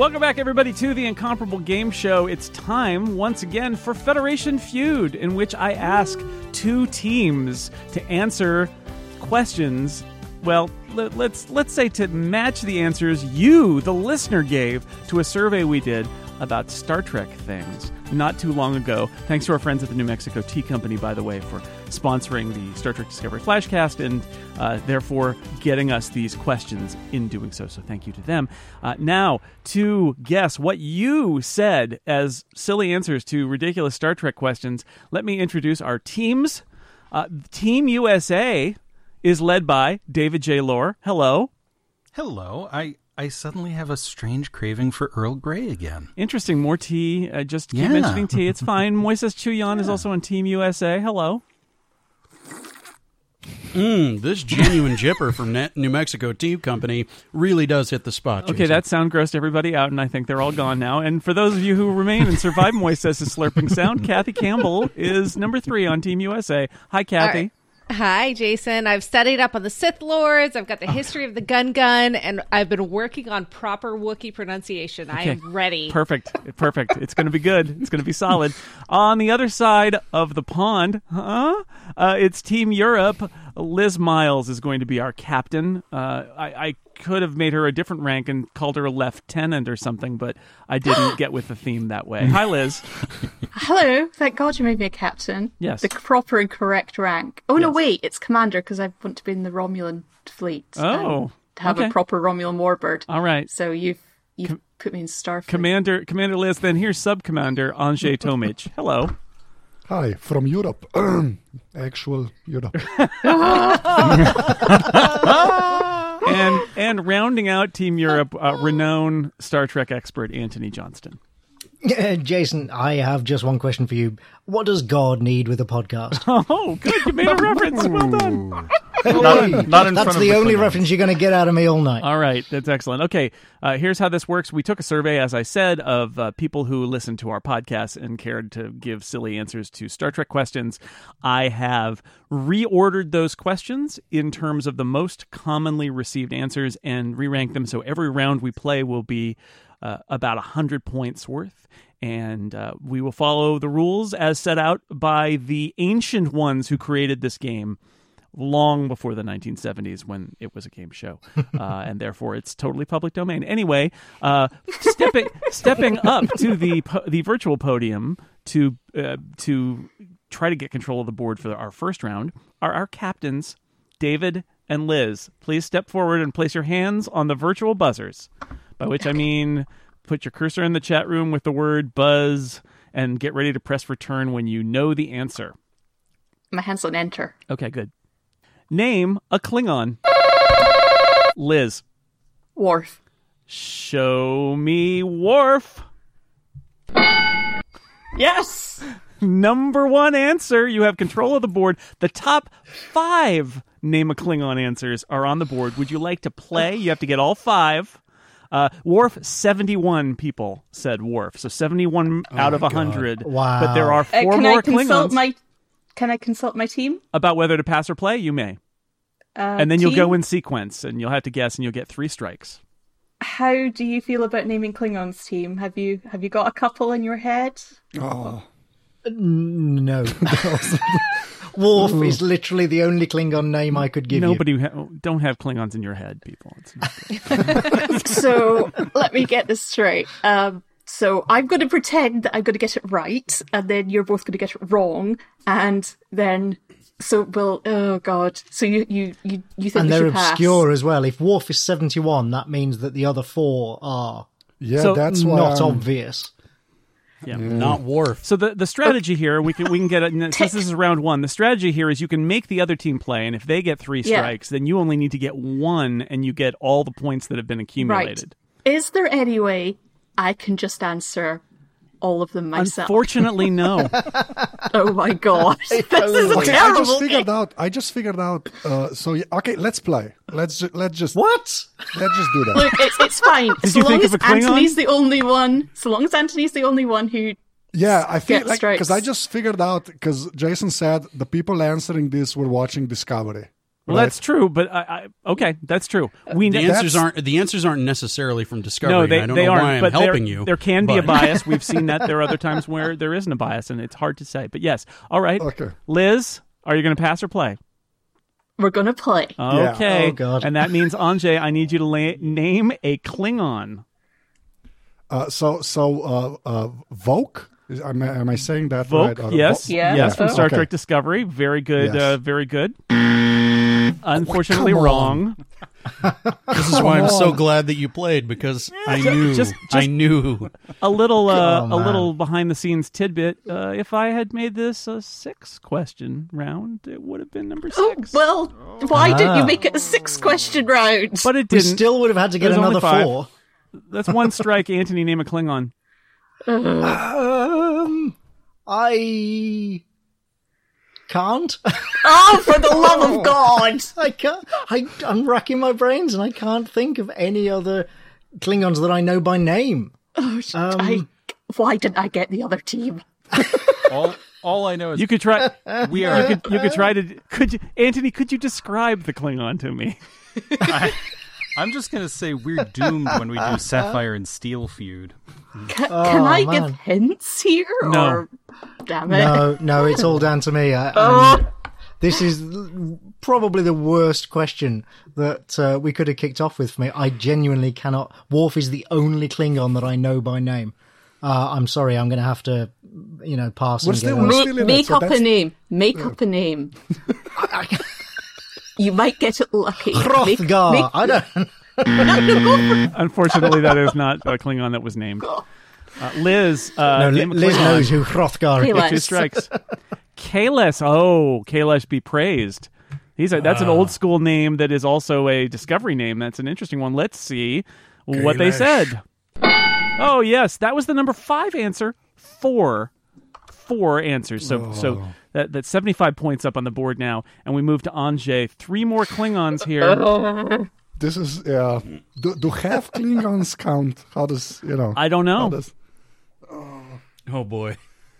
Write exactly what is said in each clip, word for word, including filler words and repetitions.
Welcome back, everybody, to the Incomparable Game Show. It's time, once again, for Federation Feud, in which I ask two teams to answer questions. Well, let, let's let's say to match the answers you, the listener, gave to a survey we did about Star Trek things not too long ago. Thanks to our friends at the New Mexico Tea Company, by the way, for sponsoring the Star Trek Discovery Flashcast and uh, therefore getting us these questions in doing so. So thank you to them. Uh, now, to guess what you said as silly answers to ridiculous Star Trek questions, let me introduce our teams. Uh, Team U S A is led by David J. Lohr. Hello. Hello. I... I suddenly have a strange craving for Earl Grey again. Interesting. More tea. Uh, just keep yeah. mentioning tea. It's fine. Moises Chuyan yeah. is also on Team U S A. Hello. Mm, this genuine jipper from New Mexico Tea Company really does hit the spot, Jason. Okay, that sound grossed everybody out, and I think they're all gone now. And for those of you who remain and survive Moises' slurping sound, Kathy Campbell is number three on Team U S A. Hi, Kathy. Hi, Jason. I've studied up on the Sith Lords. I've got the history of the Gun Gun, and I've been working on proper Wookiee pronunciation. Okay. I am ready. Perfect. Perfect. It's going to be good. It's going to be solid. On the other side of the pond, huh? Uh, it's Team Europe. Liz Miles is going to be our captain. Uh, I, I could have made her a different rank and called her a lieutenant or something, but I didn't get with the theme that way. Hi, Liz. Hello. Thank God you made me a captain. Yes. The proper and correct rank. Oh, no, yes. wait. It's commander because I want to be in the Romulan fleet. Oh. To have okay. a proper Romulan warbird. All right. So you've, you've Com- put me in Starfleet. Commander, Commander Liz, then here's Sub-Commander Andrzej Tomic. Hello. Hi, from Europe. Actual Europe. and and rounding out Team Europe, uh, renowned Star Trek expert Anthony Johnston. Uh, Jason, I have just one question for you. What does God need with a podcast? Oh, good. You made a reference. Well done. not, not in That's front the of only the reference you're going to get out of me all night. All right. That's excellent. Okay. Uh, here's how this works. We took a survey, as I said, of uh, people who listened to our podcast and cared to give silly answers to Star Trek questions. I have reordered those questions in terms of the most commonly received answers and re-ranked them. So every round we play will be uh, about one hundred points worth. And uh, we will follow the rules as set out by the ancient ones who created this game long before the nineteen seventies when it was a game show. Uh, and therefore, it's totally public domain. Anyway, uh, stepping stepping up to the po- the virtual podium to uh, to try to get control of the board for our first round are our captains, David and Liz. Please step forward and place your hands on the virtual buzzers, by which I mean put your cursor in the chat room with the word buzz and get ready to press return when you know the answer. My hands on enter. Okay, good. Name a Klingon. Liz. Worf. Show me Worf. Yes! Number one answer. You have control of the board. The top five Name a Klingon answers are on the board. Would you like to play? You have to get all five. Uh, Worf, seventy-one people said Worf. So seventy-one oh out of God. one hundred. Wow. But there are four uh, can more I consult Klingons. My, can I consult my team? About whether to pass or play? You may. Uh, and then you'll team? go in sequence, and you'll have to guess, and you'll get three strikes. How do you feel about naming Klingons, team? Have you have you got a couple in your head? Oh. No. Worf is literally the only Klingon name I could give Nobody you. ha- don't have Klingons in your head, people. It's not good. So let me get this straight. Um, so I'm going to pretend that I'm going to get it right, and then you're both going to get it wrong, and then so we'll. Oh God! So you you you you think And we they're should pass? obscure as well. If Worf is seventy-one, that means that the other four are Yeah, So that's why not I'm- obvious. Yeah. Not Worf. So the, the strategy here, we can we can get it. Since this is round one, the strategy here is you can make the other team play, and if they get three Yeah. strikes, then you only need to get one, and you get all the points that have been accumulated. Right. Is there any way I can just answer all of them myself? Unfortunately, no. Oh my God! This is a Okay, I terrible just figured game. out. I just figured out. Uh, so yeah, okay, let's play. Let's ju- let's just What? let's just do that. Look, it's it's fine. Did so you long think as of a Klingon? Anthony's the only one. So long as Anthony's the only one who. Yeah, I feel Get like because I strikes. just figured out because Jason said the people answering this were watching Discovery. Well, right? that's true, but I, I, okay, that's true. We The ne- answers That's- aren't the answers aren't necessarily from Discovery. no, they, I don't they know aren't. why I'm but helping there, you. there can be a but- bias. We've seen that. There are other times where there isn't a bias, and it's hard to say. But yes, all right. Okay. Liz, are you going to pass or play? We're going to play. Okay. Oh, God. And that means, Anjay, I need you to la- name a Klingon. Uh, so so uh, uh, Vogue. Is, am, I, am I saying that Vogue, right? Or yes. Vo- Yeah. Yes, from Star Okay. Trek Discovery. Very good. Yes. Uh, very good. Unfortunately, Come on. wrong. This is why I'm so on. glad that you played because I knew just- I just- knew. A little, uh, Come a on. little behind the scenes tidbit. Uh, if I had made this a six question round, it would have been number Oh, six. well, why didn't you Ah. make it a six question round? but it We didn't. still would have had to get There's only another five. four. That's one strike. Anthony, name a Klingon. Um, I can't. Oh, for the love of God! I can't. I, I'm racking my brains and I can't think of any other Klingons that I know by name. Oh, Um, I, why didn't I get the other team? All all I know is You could try. we You are. could, you could try to. Could you, Anthony? Could you describe the Klingon to me? I, I'm just gonna say we're doomed when we do Sapphire and Steel feud. Can, Oh, can I man. give hints here? No. Or... Damn it. No, no, it's all down to me. I, Oh. and this is probably the worst question that uh, we could have kicked off with for me. I genuinely cannot. Worf is the only Klingon that I know by name. Uh, I'm sorry, I'm going to have to, you know, pass We're and still- get we're a- still in it, Make so up a that's- name. Make up a name. You might get it lucky. Make- Hrothgar. make- I don't. Unfortunately, that is not a Klingon that was named. Uh, Liz, uh, No, name a Liz Klingon. knows who Hrothgar is. Kayla. Two strikes. Kales. Oh, Kales be praised. He's a, that's an old school name that is also a Discovery name. That's an interesting one. Let's see what they Kailash. said. Oh yes, that was the number five answer. Four, four answers. So so that that's seventy five points up on the board now, and we move to Anjay. Three more Klingons here. This is yeah. Do, do half Klingons count? How does you know? I don't How know. does, Oh boy.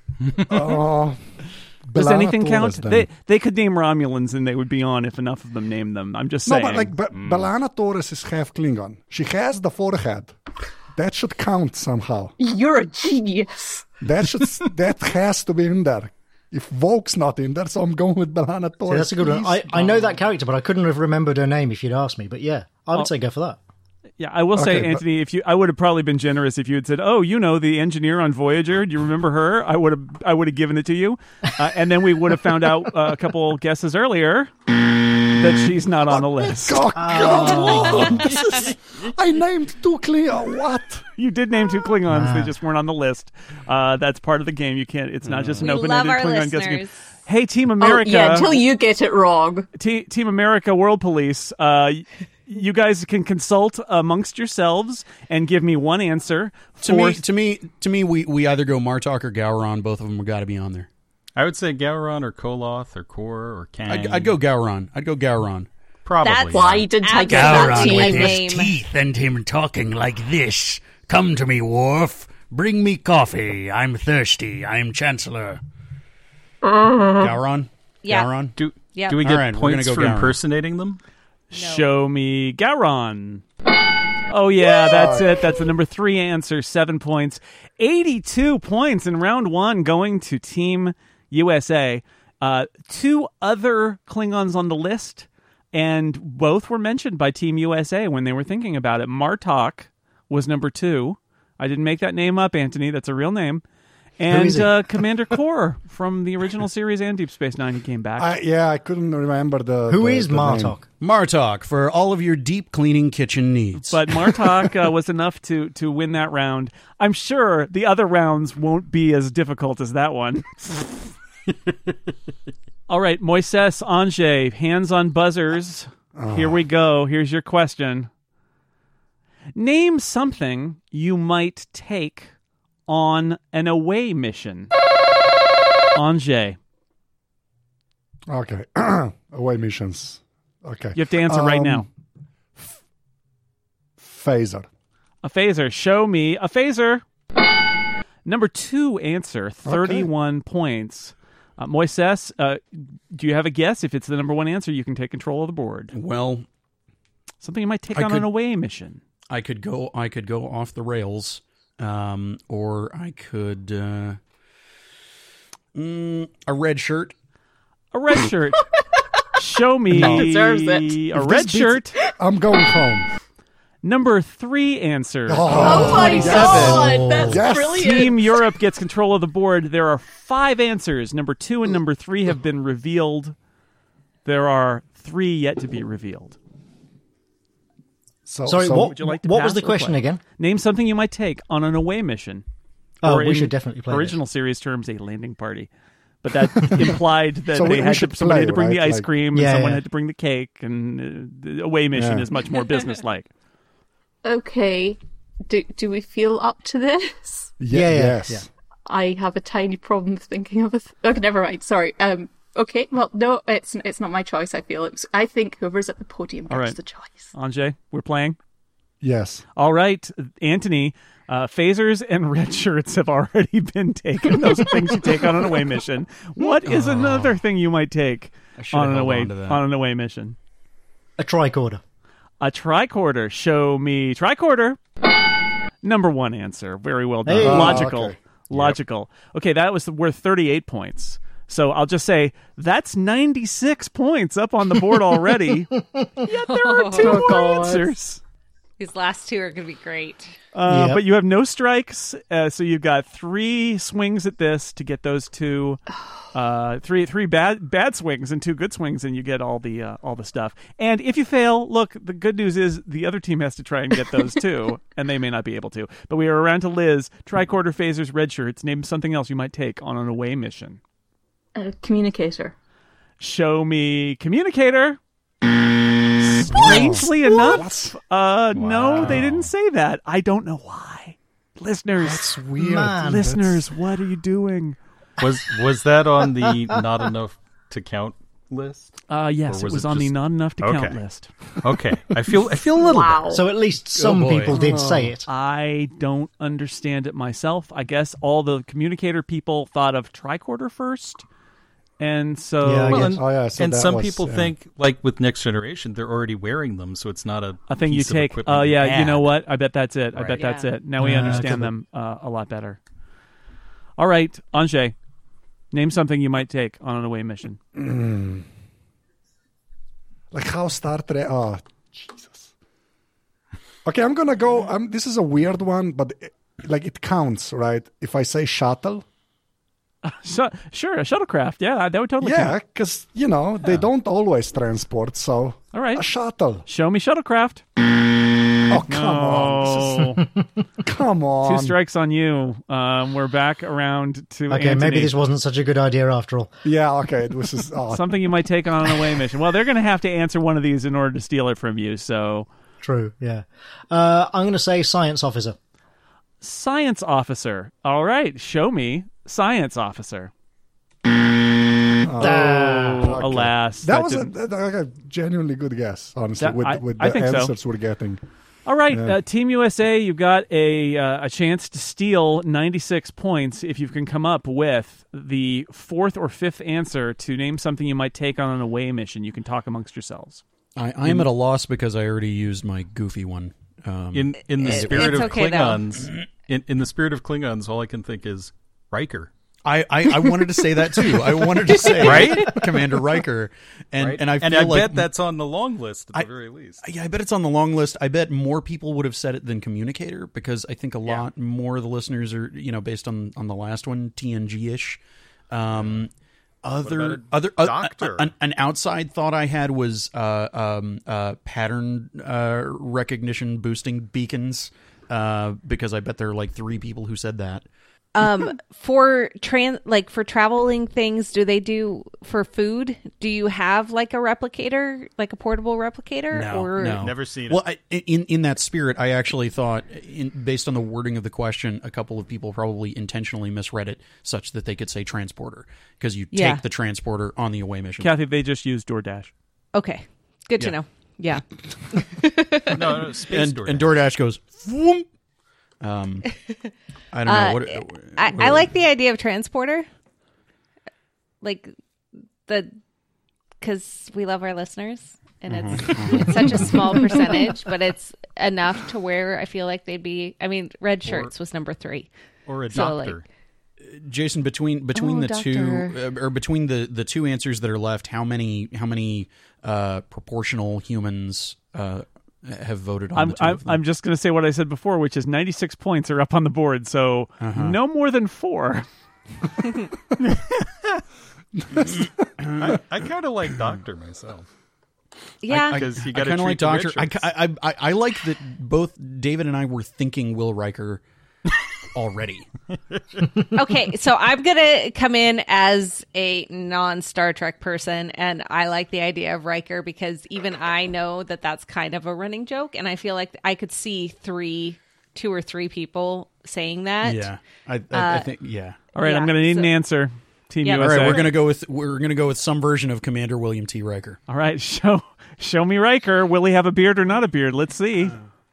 oh, Does B'Elanna anything Torres, count? then. They they could name Romulans and they would be on if enough of them named them. I'm just No, saying. but like Be- B'Elanna Torres is half Klingon. She has the forehead. That should count somehow. You're a genius. That should that has to be in there. If Vogue's not in there, so I'm going with B'Elanna See, Torres. that's a good one. I, please. I know that character, but I couldn't have remembered her name if you'd asked me. But yeah, I would Oh. say go for that. Yeah, I will say, Okay, but- Anthony, if you, I would have probably been generous if you had said, "Oh, you know, the engineer on Voyager. Do you remember her?" I would have, I would have given it to you, uh, and then we would have found out uh, a couple guesses earlier that she's not on the list. Oh, God. This is, I named two Klingon. What? You did name two Klingons; they just weren't on the list. Uh, that's part of the game. You can't. It's not just an We open-ended love our Klingon guessing game. listeners. Hey, Team Oh, America! yeah, until you get it wrong. Te- Team America World Police, uh, y- you guys can consult amongst yourselves and give me one answer. To for- me, to me, to me, we, we either go Martok or Gowron. Both of them have got to be on there. I would say Gowron or Koloth or Kor or Kang. I'd, I'd go Gowron. I'd go Gowron. Probably. That's Why didn't I get that Absolutely team? a name. teeth and him talking like this. Come to me, Worf. Bring me coffee. I'm thirsty. I'm Chancellor. Gowron. Yeah. Gowron. Do, Yep. do we All get right, we're points gonna go for Gowron. impersonating them? Show me Gowron. Oh, yeah, that's it. That's the number three answer. Seven points. eighty-two points in round one going to Team U S A. Uh, two other Klingons on the list, and both were mentioned by Team U S A when they were thinking about it. Martok was number two. I didn't make that name up, Anthony. That's a real name. And is he? uh, Commander Kor from the original series and Deep Space Nine. He came back. I, yeah, I couldn't remember the. Who the, is the name. Martok? Martok for all of your deep cleaning kitchen needs. But Martok uh, was enough to to win that round. I'm sure the other rounds won't be as difficult as that one. All right, Moises, Anjay, hands on buzzers. Here we go. Here's your question. Name something you might take on an away mission. Anjay, Okay, away missions. Okay, you have to answer right Um, now. Phaser. A phaser. Show me a phaser. Number two answer, thirty-one points. Uh, Moises, uh, do you have a guess? If it's the number one answer, you can take control of the board. Well, Something you might take I on could- an away mission. I could go. I could go off the rails, um, or I could uh, mm, a red shirt. A red shirt. Show me Deserves it. a If red this beats- shirt. I'm going home. Number three answer. Oh my god, that's Yes. brilliant. Team Europe gets control of the board. There are five answers. Number two and number three have been revealed. There are three yet to be revealed. So, Sorry, so what, would you like to what pass was the or question play? again? Name something you might take on an away mission. Oh, Or we in should definitely play this. original series terms, a landing party. But that implied that So we- they we had should to, somebody play, had to bring the right? ice Like- cream, Yeah, and someone yeah. had to bring the cake, and uh, the away mission Yeah. is much more business-like. Okay, do do we feel up to this? Ye- Yeah, yeah, yes. yeah. I have a tiny problem thinking of a. Th- okay, never mind. Sorry. Um. Okay. Well, no, it's it's not my choice. I feel it's. I think whoever's at the podium gets All right. the choice. Anjay, we're playing? Yes. All right, Anthony, uh, phasers and red shirts have already been taken. Those are things you take on an away mission. What is another thing you might take should've on an held away on to that. on an away mission? A tricorder. A tricorder. Show me tricorder. Number one answer. Very well done. Hey. Oh, Logical. okay. Logical. Okay, that was worth thirty-eight points. So I'll just say that's ninety-six points up on the board already. Yet there are two Oh, more God. answers. These last two are going to be great. Uh, Yep. But you have no strikes, uh, so you've got three swings at this to get those two, uh, three three bad bad swings and two good swings, and you get all the uh, all the stuff. And if you fail, look, the good news is the other team has to try and get those too, and they may not be able to. But we are around to Liz. Tricorder, phasers, red shirts. Name something else you might take on an away mission. A communicator. Show me communicator. Strangely enough, uh, no, they didn't say that. I don't know why. Listeners, That's weird. Man. listeners, what are you doing? Was was that on the not enough to count list? Uh, yes, Or it was was it on the just- not enough to count Okay. list. Okay, I feel I feel a little Wow. So at least some boy. people did say it. I don't understand it myself. I guess all the communicator people thought of tricorder first, and so Yeah, I Well, guess. and, Oh, yeah, so and that some was- people yeah. think, like with Next Generation, they're already wearing them, so it's not a a thing you piece of take. equipment Oh you yeah, you know add. what? I bet that's it. I bet Right. that's Yeah. it. Now we Yeah, understand okay. them uh, a lot better. All right, Anjay, name something you might take on an away mission. Like how Star Trek. Oh, Jesus. Okay, I'm gonna go. Um, this is a weird one, but it, like it counts, right? If I say shuttle, Sh- sure, a shuttlecraft. Yeah, that would totally yeah, count. because you know they don't always transport. So All right, a shuttle. show me shuttlecraft. Oh come on, This Oh. is, come on. Two strikes on you. Um, we're back around to Okay, Anthony. maybe this wasn't such a good idea after all. Yeah, okay. This is oh, Something you might take on an away mission. Well, they're going to have to answer one of these in order to steal it from you. So, True, yeah. Uh, I'm going to say science officer. science officer. All right, show me science officer. oh, okay. Alas, That, was a, didn't- that- that- a genuinely good guess, honestly, That- with, I- with I the think so. answers we're getting. All right, Yeah. uh, Team U S A, you've got a uh, a chance to steal ninety-six points if you can come up with the fourth or fifth answer to name something you might take on an away mission. You can talk amongst yourselves. I, I am at a loss because I already used my goofy one. Um, In in the It- spirit it's of okay, though. Klingons, in, in the spirit of Klingons, all I can think is Riker. I, I, I wanted to say that too. I wanted to say Right? Commander Riker, and Right? and I feel and I like bet that's on the long list at the I- very least. Yeah, I bet it's on the long list. I bet more people would have said it than communicator because I think a lot more of the listeners are, you know, based on, on the last one, T N G-ish. Um, other about a other uh, doctor? an, an outside thought I had was uh, um, uh, pattern uh, recognition boosting beacons uh, because I bet there are like three people who said that. Um, for tran like for traveling things, do they do for food? Do you have like a replicator, like a portable replicator? No, or no. Never seen it. Well, I, in in that spirit, I actually thought, in, based on the wording of the question, a couple of people probably intentionally misread it such that they could say transporter because you Yeah. take the transporter on the away mission. Kathy, they just used DoorDash. Okay, good to Yeah. know. Yeah. no, no, space and, DoorDash. and DoorDash goes, "Vroom." um, I don't know Uh, what. I, what- I like the idea of transporter. like the because we love our listeners, and it's it's such a small percentage, but it's enough to where I feel like they'd be. I mean, red shirts was number three, Or a So, like- doctor. Jason, between between Oh, the doctor. two uh, or between the, the two answers that are left, how many how many uh, proportional humans uh, have voted on I'm the two I'm, of them? I'm just going to say what I said before, which is ninety-six points are up on the board, so no more than four. I, I kind of like doctor myself. yeah. Because you I got to kind of like treat the Doctor. I, Richards. I, I, I like that both David and I were thinking Will Riker already. Okay, so I'm gonna come in as a non-Star Trek person, and I like the idea of Riker because even I know that that's kind of a running joke, and I feel like I could see three, two or three people saying that. Yeah, I, I, I think yeah. All right, Yeah, I'm going to need an so- answer. Team Yeah. U S A. All right, we're gonna go with we're gonna go with some version of Commander William T. Riker. All right, show show me Riker. Will he have a beard or not a beard? Let's see.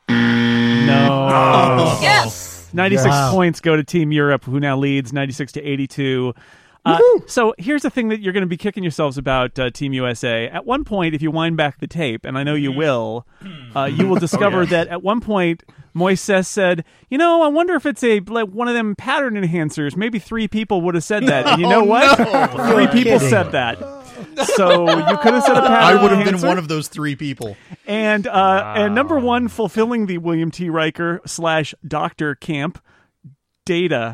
No. Yes. ninety-six Wow. points go to Team Europe, who now leads ninety-six to eighty-two. Uh, so here's the thing that you're going to be kicking yourselves about, uh, Team U S A. At one point, if you wind back the tape, and I know you will, uh, you will discover that at one point, Moises said, you know, I wonder if it's a like one of them pattern enhancers. Maybe three people would have said that. And you know what? Three people kidding. said that. So you could have said a pattern I would have been enhancer. one of those three people. And uh, and number one, fulfilling the William T. Riker slash Doctor Camp, Data.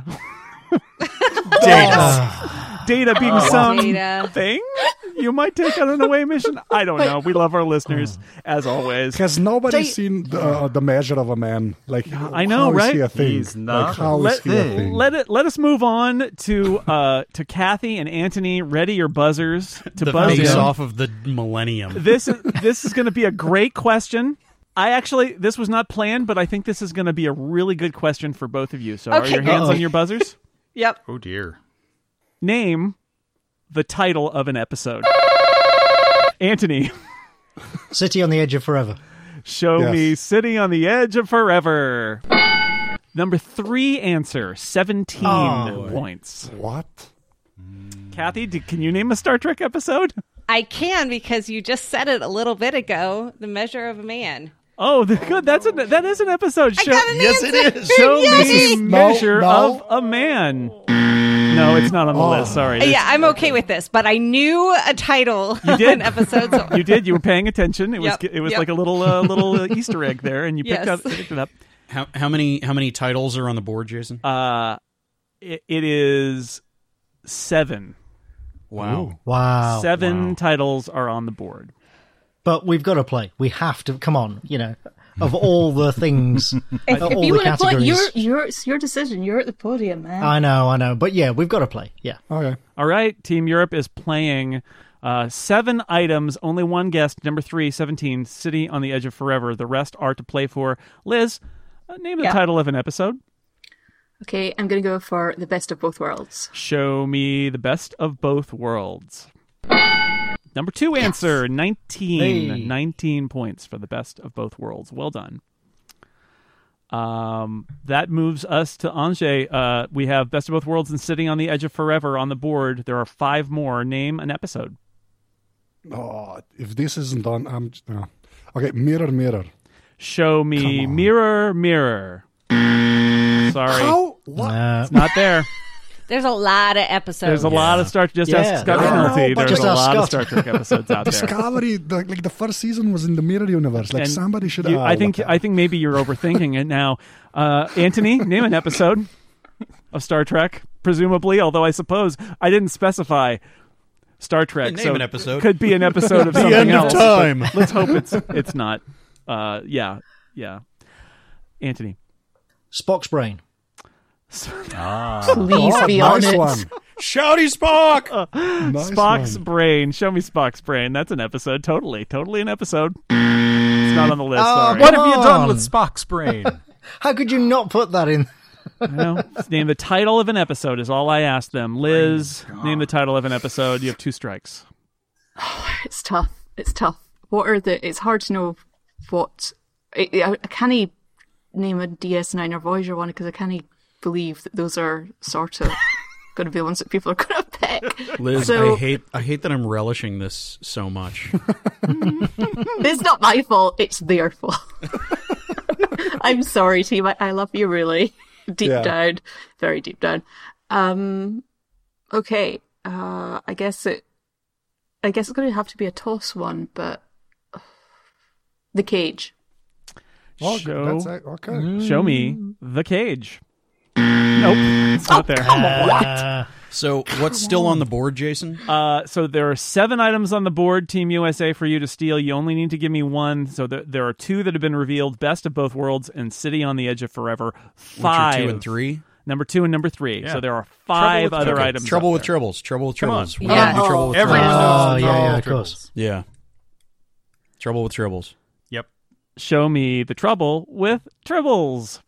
Data. Data being some Data. thing you might take on an away mission. I don't know. We love our listeners, as always. Has nobody They- seen the, uh, the measure of a man? Like, I know, how is right? he a thing? He's not like, how is Let, he a thing? let it let us move on to uh, to Kathy and Anthony. Ready your buzzers to The buzz face in. off of the millennium. This is this is going to be a great question. I actually, this was not planned, but I think this is going to be a really good question for both of you. So, are Okay. your hands Uh-oh. on your buzzers? Yep. Oh, dear. Name the title of an episode. Anthony, City on the Edge of Forever. show Yes. me City on the Edge of Forever. Number three answer, seventeen Oh. points. What? Kathy, d- can you name a Star Trek episode? I can because you just said it a little bit ago. The Measure of a Man. Oh, the, good. That's a, that is an episode. Show, got an yes, it answer. is. show This me is- no, Measure no. of a Man. No, it's not on the Oh. list. Sorry. Yeah, I'm okay with this, but I knew a title You of did. an episode. So You did. You were paying attention. It was Yep, it was yep. like a little uh, little uh, Easter egg there, and you picked Yes. up picked it up. How how many how many titles are on the board, Jason? Uh, it, it is seven. Wow. Wow. Seven wow. titles are on the board. But we've got to play. We have to. Come on, you know, of all the things, If, of if all you the want to play, categories. your, your, it's your decision. You're at the podium, man. I know, I know. But yeah, we've got to play. Yeah. Okay. All right, Team Europe is playing uh, seven items, only one guest. Number three, seventeen, City on the Edge of Forever. The rest are to play for. Liz, uh, name the Yeah. title of an episode. Okay, I'm going to go for the best of both worlds. Show me the best of both worlds. Number two answer, nineteen. Hey. nineteen points for the best of both worlds. Well done. Um, that moves us to Angers. Uh, we have Best of Both Worlds and Sitting on the Edge of Forever on the board. There are five more. Name an episode. Oh, if this isn't done, I'm. No. Okay, mirror, mirror. Show me Come on. Mirror, Mirror. Sorry. How? What? Uh, It's not there. there's a lot of episodes. There's a lot of Star Just Yeah. ask Scott I know, McNulty. but There's just a ask lot of Scott. Star Trek episodes out there. Discovery, the, like the first season was in the mirror universe. Like And somebody should. you- oh, I think what the- I think maybe you're overthinking it now. Uh, Anthony, name an episode of Star Trek, presumably. Although I suppose I didn't specify Star Trek, Name so an episode. could be an episode of The something end of else. time. but Let's hope it's it's not. Uh, yeah, yeah. Anthony, Spock's brain. Please Oh, be nice on it. one. Shouty Spock. Nice Spock's one. brain. Show me Spock's brain. That's an episode. Totally, totally an episode. It's not on the list. Oh, sorry. What Come have you done on. with Spock's brain? How could you not put that in? No, name the title of an episode is all I asked them. Liz, name the title of an episode. You have two strikes. It's tough. It's tough. What are the? It's hard to know what. I, I, I can't name a D S nine or Voyager one because I can't believe that those are sort of going to be the ones that people are going to pick. Liz, So- I hate I hate that I'm relishing this so much. It's not my fault. It's their fault. I'm sorry, team. I, I love you really deep Yeah. down, very deep down. Um, okay. Uh, I guess it. I guess it's going to have to be a toss one, but the cage. Oh, Show, that's it. Okay. show me the cage. Nope, it's not there. Uh, So what's still on the board, Jason? Uh, so there are seven items on the board, Team U S A, for you to steal. You only need to give me one. So there, there are two that have been revealed: Best of Both Worlds and City on the Edge of Forever. Five. Which are two and three? Number two and number three. Yeah. So there are five with other Trouble. items. Trouble up with there. Troubles. Trouble with Come on. Troubles. We Yeah. gotta do Trouble with Everyone Troubles. knows Oh, the yeah, Trouble yeah, with of course. Tribbles. Yeah. Trouble with Troubles. Yep. Show me the trouble with Tribbles.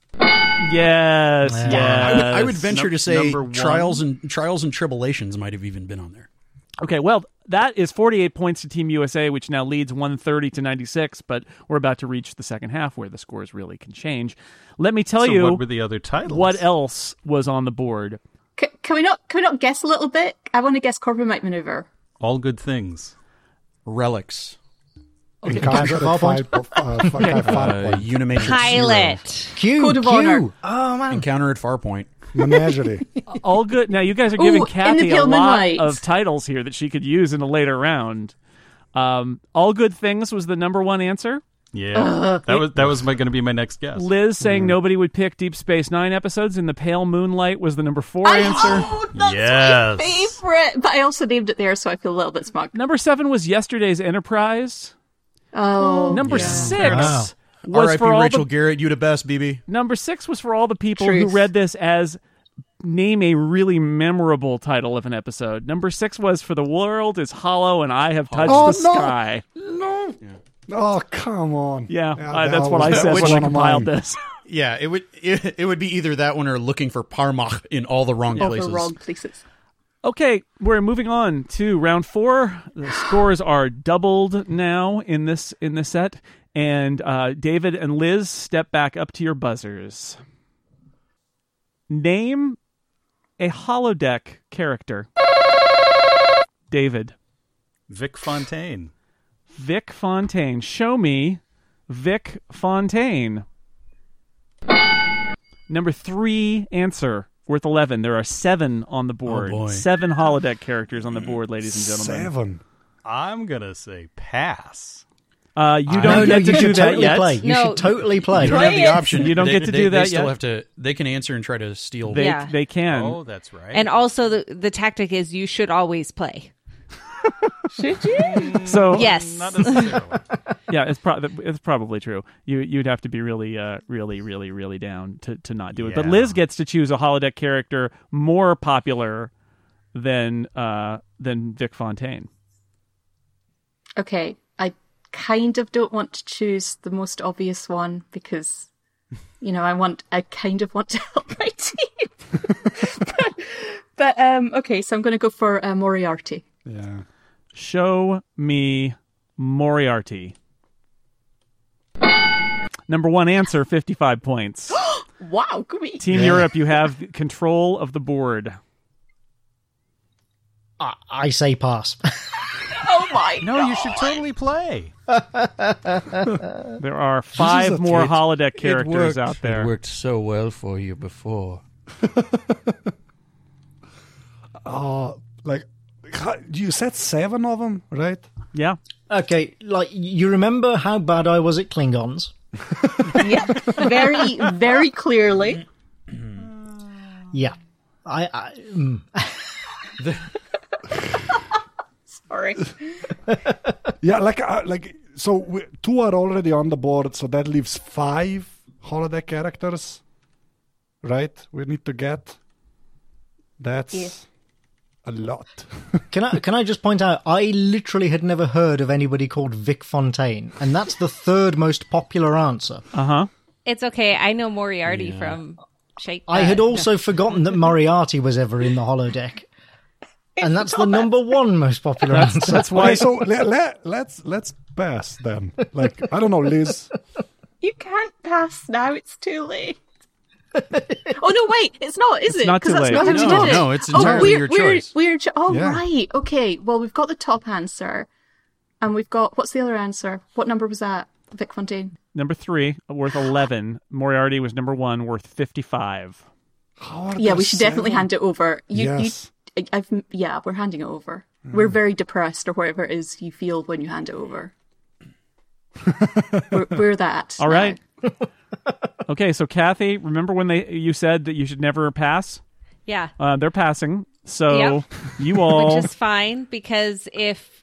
Yes, Yeah. yes. I would, I would venture Num- to say number one. trials and trials and tribulations might have even been on there. Okay, well, that is forty-eight points to Team U S A, which now leads one thirty to ninety-six, but we're about to reach the second half where the scores really can change. Let me tell So you what were the other titles? what else was on the board. C- can we not? Can we not guess a little bit? I want to guess Corbomite Maneuver. All good things. Relics. Encounter at five, po- uh, five, Uh, five point. Unimatrix Zero. Pilot. Q, Code of Q. Honor. Oh, man. Encounter at Farpoint. Menagerie. All good. Now, you guys are Ooh, giving in the Kathy a Pale lot Moonlight. of titles here that she could use in a later round. Um, All Good Things was the number one answer. Yeah. that was that was my going to be my next guess. Liz saying nobody would pick Deep Space Nine episodes in the Pale Moonlight was the number four I- answer. Oh, that's Yes. my favorite. But I also named it there, so I feel a little bit smug. Number seven was Yesterday's Enterprise. Oh, Number yeah. six Wow. was R I P for all Rachel the, Garrett, you the best, B B. number six was for all the people Truth. who read this as name a really memorable title of an episode. Number six was for The World is Hollow and I Have Touched Oh, the no. Sky. No. Oh, come on. Yeah, Yeah, uh, that that's what I was- said that was when I one of compiled mine. this. Yeah, it would it, it would be either that one or looking for Parmach in all the wrong All places. the wrong places. Okay, we're moving on to round four. The scores are doubled now in this in this set, and uh, David and Liz step back up to your buzzers. Name a holodeck character. David. Vic Fontaine. Vic Fontaine. Show me Vic Fontaine. Number three answer. Worth eleven. There are seven on the board. Oh, boy. Seven holodeck characters on the board, ladies and gentlemen. Seven. I'm going to say pass. Uh, you I- don't No, no, get you to do should that totally yet. play. You No. should totally play. You don't have the Play it. option. You don't They- get to they- do they that still yet. have to. They can answer and try to steal. They Yeah. they can. Oh, that's right. And also, the, the tactic is you should always play. Should you? So Yes. Not necessarily. yeah, it's pro- it's probably true. You you'd have to be really uh really really really down to, to not do it. But Yeah. Liz gets to choose a holodeck character more popular than uh than Vic Fontaine. Okay, I kind of don't want to choose the most obvious one because, you know, I want, I kind of want to help my team. but, but um, okay, so I'm going to go for uh, Moriarty. Yeah. Show me Moriarty. Number one answer, fifty-five points. Wow, go me. Team Europe, you have control of the board. I, I say pass. Oh my No, you should totally play. There are five a more threat. holodeck characters out there. It worked so well for you before. Uh, like, how- you said seven of them, right? Yeah. Okay, like, you remember how bad I was at Klingons? Yeah, very, very clearly. Yeah. I, I mm. Sorry. Yeah, like, uh, like so we, two are already on the board, so that leaves five holodeck characters, right? We need to get. That's Yeah. a lot. Can I can I just point out I literally had never heard of anybody called Vic Fontaine, and that's the third most popular answer. Uh huh. It's okay. I know Moriarty from Shake. I uh, had no. also forgotten that Moriarty was ever in the holodeck. And that's the number one most popular answer. That's Okay, why. so let, let, let's let's pass then. Like, I don't know, Liz. You can't pass now, it's too late. Oh no, wait, it's not, is It's it? not too Because that's late. not how No, we did it. no, it's oh, entirely we're, your we're, choice. We're, cho- oh, Yeah. right. Okay. Well, we've got the top answer, and we've got what's the other answer? What number was that? Vic Fontaine. Number three, worth eleven. Moriarty was number one, worth fifty-five. How are Yeah, there we should definitely seven? hand it over. You, Yes. you, I- I've, yeah, we're handing it over. We're very depressed, or whatever it is you feel when you hand it over. we're, we're that. All now. right. Okay, so Kathy, remember when they you said that you should never pass? Yeah. Uh, they're passing. So Yep. you all Which is fine because if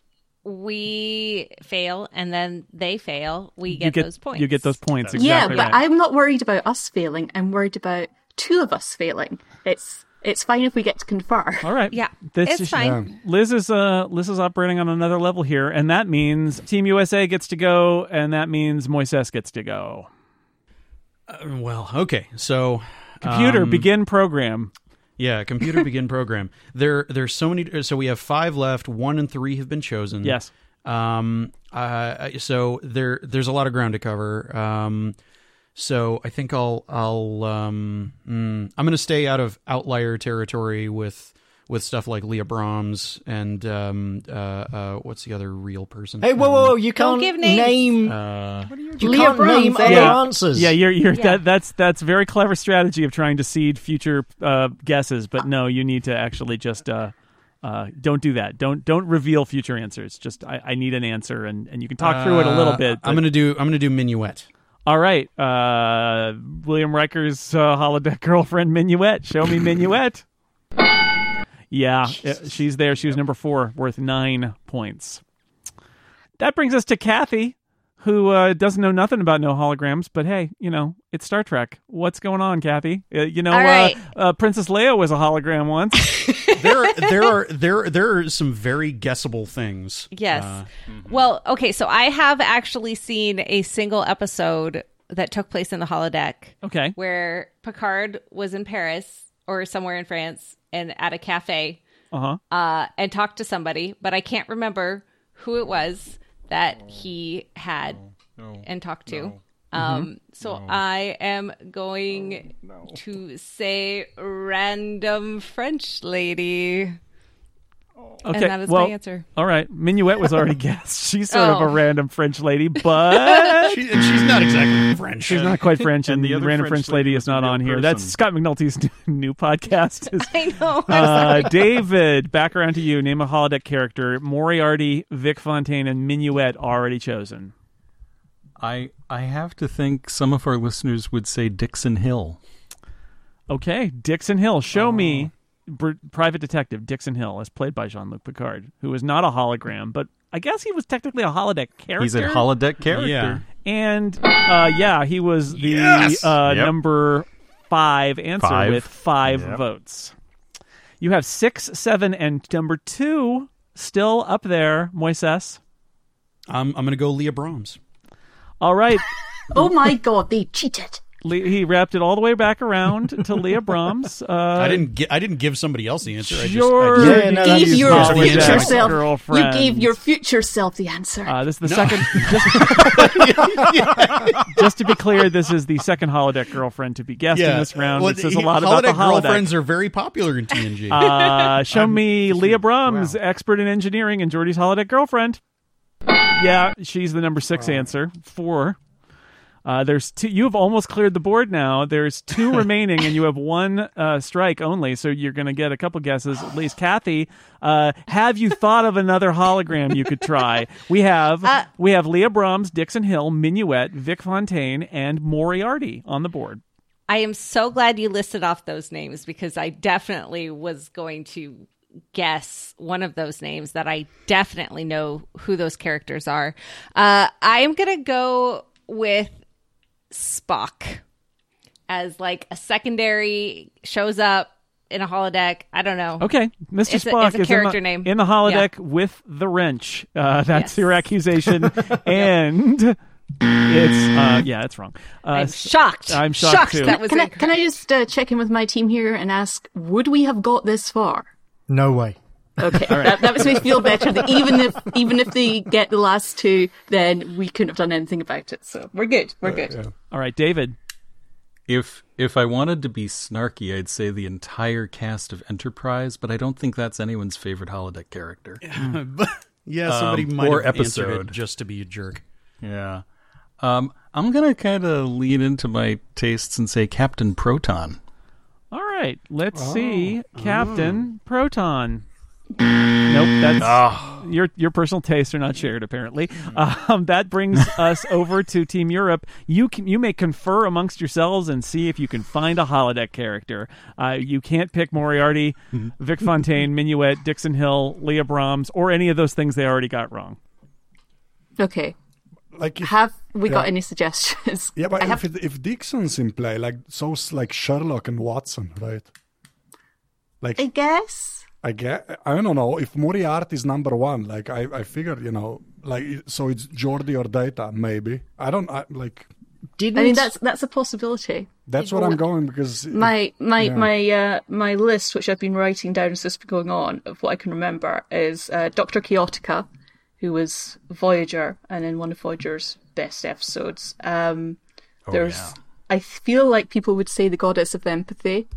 we fail and then they fail, we you get, get those points. You get those points. Yeah, Exactly but right. I'm not worried about us failing. I'm worried about two of us failing. It's it's fine if we get to confer. All right. Yeah, This it's is- fine. Liz is uh Liz is operating on another level here, and that means Team U S A gets to go, and that means Moises gets to go. Uh, well, okay. So Computer, um, begin program. Yeah, computer begin program. There, there's so many. So we have five left. One and three have been chosen. Yes. Um. Uh. So there, there's a lot of ground to cover. Um. So I think I'll, I'll. Um. mm, I'm going to stay out of outlier territory with with stuff like Leah Brahms and um. Uh. uh what's the other real person? Hey, whoa, whoa, whoa! You Don't can't give names. name. Uh, you Leah can't Brahms, name eh? other Yeah. answers. Yeah, you're you're Yeah. that that's that's very clever strategy of trying to seed future uh, guesses, but no, you need to actually just uh, uh, don't do that. Don't don't reveal future answers. Just I, I need an answer, and, and you can talk through it a little uh, bit. I'm but- gonna do. I'm gonna do Minuet. All right, uh, William Riker's uh, holodeck girlfriend Minuet. Show me Minuet. Yeah, uh, she's there. She was number four, worth nine points. That brings us to Kathy, who uh, doesn't know nothing about no holograms, but hey, you know, it's Star Trek. What's going on, Kathy? Uh, you know, All right. uh, uh, Princess Leia was a hologram once. there, there are there there are some very guessable things. Yes. Uh, Well, okay, so I have actually seen a single episode that took place in the holodeck Okay. where Picard was in Paris or somewhere in France and at a cafe Uh-huh. uh, and talked to somebody, but I can't remember who it was that he had and talked to. Um, so I am going to say random French lady. Okay. And that is well, my answer. All right. Minuet was already guessed. She's sort of Oh. a random French lady, but she, and she's not exactly French. she's not quite French, and, And the the other random French French lady lady is was a not real on here. That's person. Scott McNulty's new podcast. Is, I know. I'm uh, sorry. David, back around to you. Name a holodeck character. Moriarty, Vic Fontaine, and Minuet already chosen. I I have to think some of our listeners would say Dixon Hill. Okay, Dixon Hill. Show me Br- Private Detective Dixon Hill, as played by Jean-Luc Picard, who is not a hologram, but I guess he was technically a holodeck character. He's a holodeck character. Yeah. And uh, yeah, he was the Yes! uh, Yep. number five answer Five. with five Yep. votes. You have six, seven, and number two still up there, Moises. I'm I'm gonna go Leah Brahms. All right. Oh my god, they cheated. Le- he wrapped it all the way back around to Leah Brahms. Uh, I didn't get. I didn't give somebody else the answer. I just, Sure. I just Yeah, no, that Gave is your not- future Yeah. self. Girlfriend. You gave your future self the answer. Uh, this is the second. Just, just to be clear, this is the second holodeck girlfriend to be guessed in this round. Well, It says a he- lot about the holodeck holodeck. girlfriends are very popular in T N G. Uh, show me Leah Brahms, expert in engineering and Geordie's holodeck girlfriend. Yeah, she's the number six answer. Four. Uh, there's two. You have almost cleared the board now. There's two remaining, and you have one uh, strike only. So you're going to get a couple guesses at least. Kathy, uh, have you thought of another hologram you could try? We have Uh, we have Leah Brahms, Dixon Hill, Minuet, Vic Fontaine, and Moriarty on the board. I am so glad you listed off those names because I definitely was going to guess one of those names that I definitely know who those characters are. Uh, I am going to go with Spock as like a secondary, shows up in a holodeck. I don't know. Okay, Mister It's a- Spock it's a is character in the, name. in the holodeck with the wrench. Uh, that's Yes. your accusation, and it's uh, yeah, it's wrong. Uh, I'm s- shocked. I'm shocked, too. That was Can I, incorrect. can I just uh, check in with my team here and ask, would we have got this far? No way. Okay, that, that makes me feel better. That even if even if they get the last two, then we couldn't have done anything about it. So we're good. We're good. All right, David. If if I wanted to be snarky, I'd say the entire cast of Enterprise, but I don't think that's anyone's favorite holodeck character. Yeah, somebody Um, might or have answered episode. it just to be a jerk. Yeah. Um, I'm going to kind of lean into my tastes and say Captain Proton. All right, let's see, Captain Proton. Nope, that's your your personal tastes are not shared apparently. Um, that brings us over to Team Europe. You can you may confer amongst yourselves and see if you can find a holodeck character. Uh, you can't pick Moriarty, Vic Fontaine, Minuet, Dixon Hill, Leah Brahms, or any of those things they already got wrong. Okay. Like if, Have we got yeah. any suggestions? yeah, but I have, if it, if Dixon's in play, like so's like Sherlock and Watson, right? Like I guess. I get, I don't know if Moriarty is number one. Like I, I figured, you know, like so it's Geordi or Data, maybe. I don't I, like. Didn't I mean, that's that's a possibility. That's what I'm going because My my yeah. my uh, my list, which I've been writing down as this has been going on, of what I can remember, is uh, Doctor Chaotica, who was Voyager, and in one of Voyager's best episodes. Um, there's, yeah. I feel like people would say the Goddess of Empathy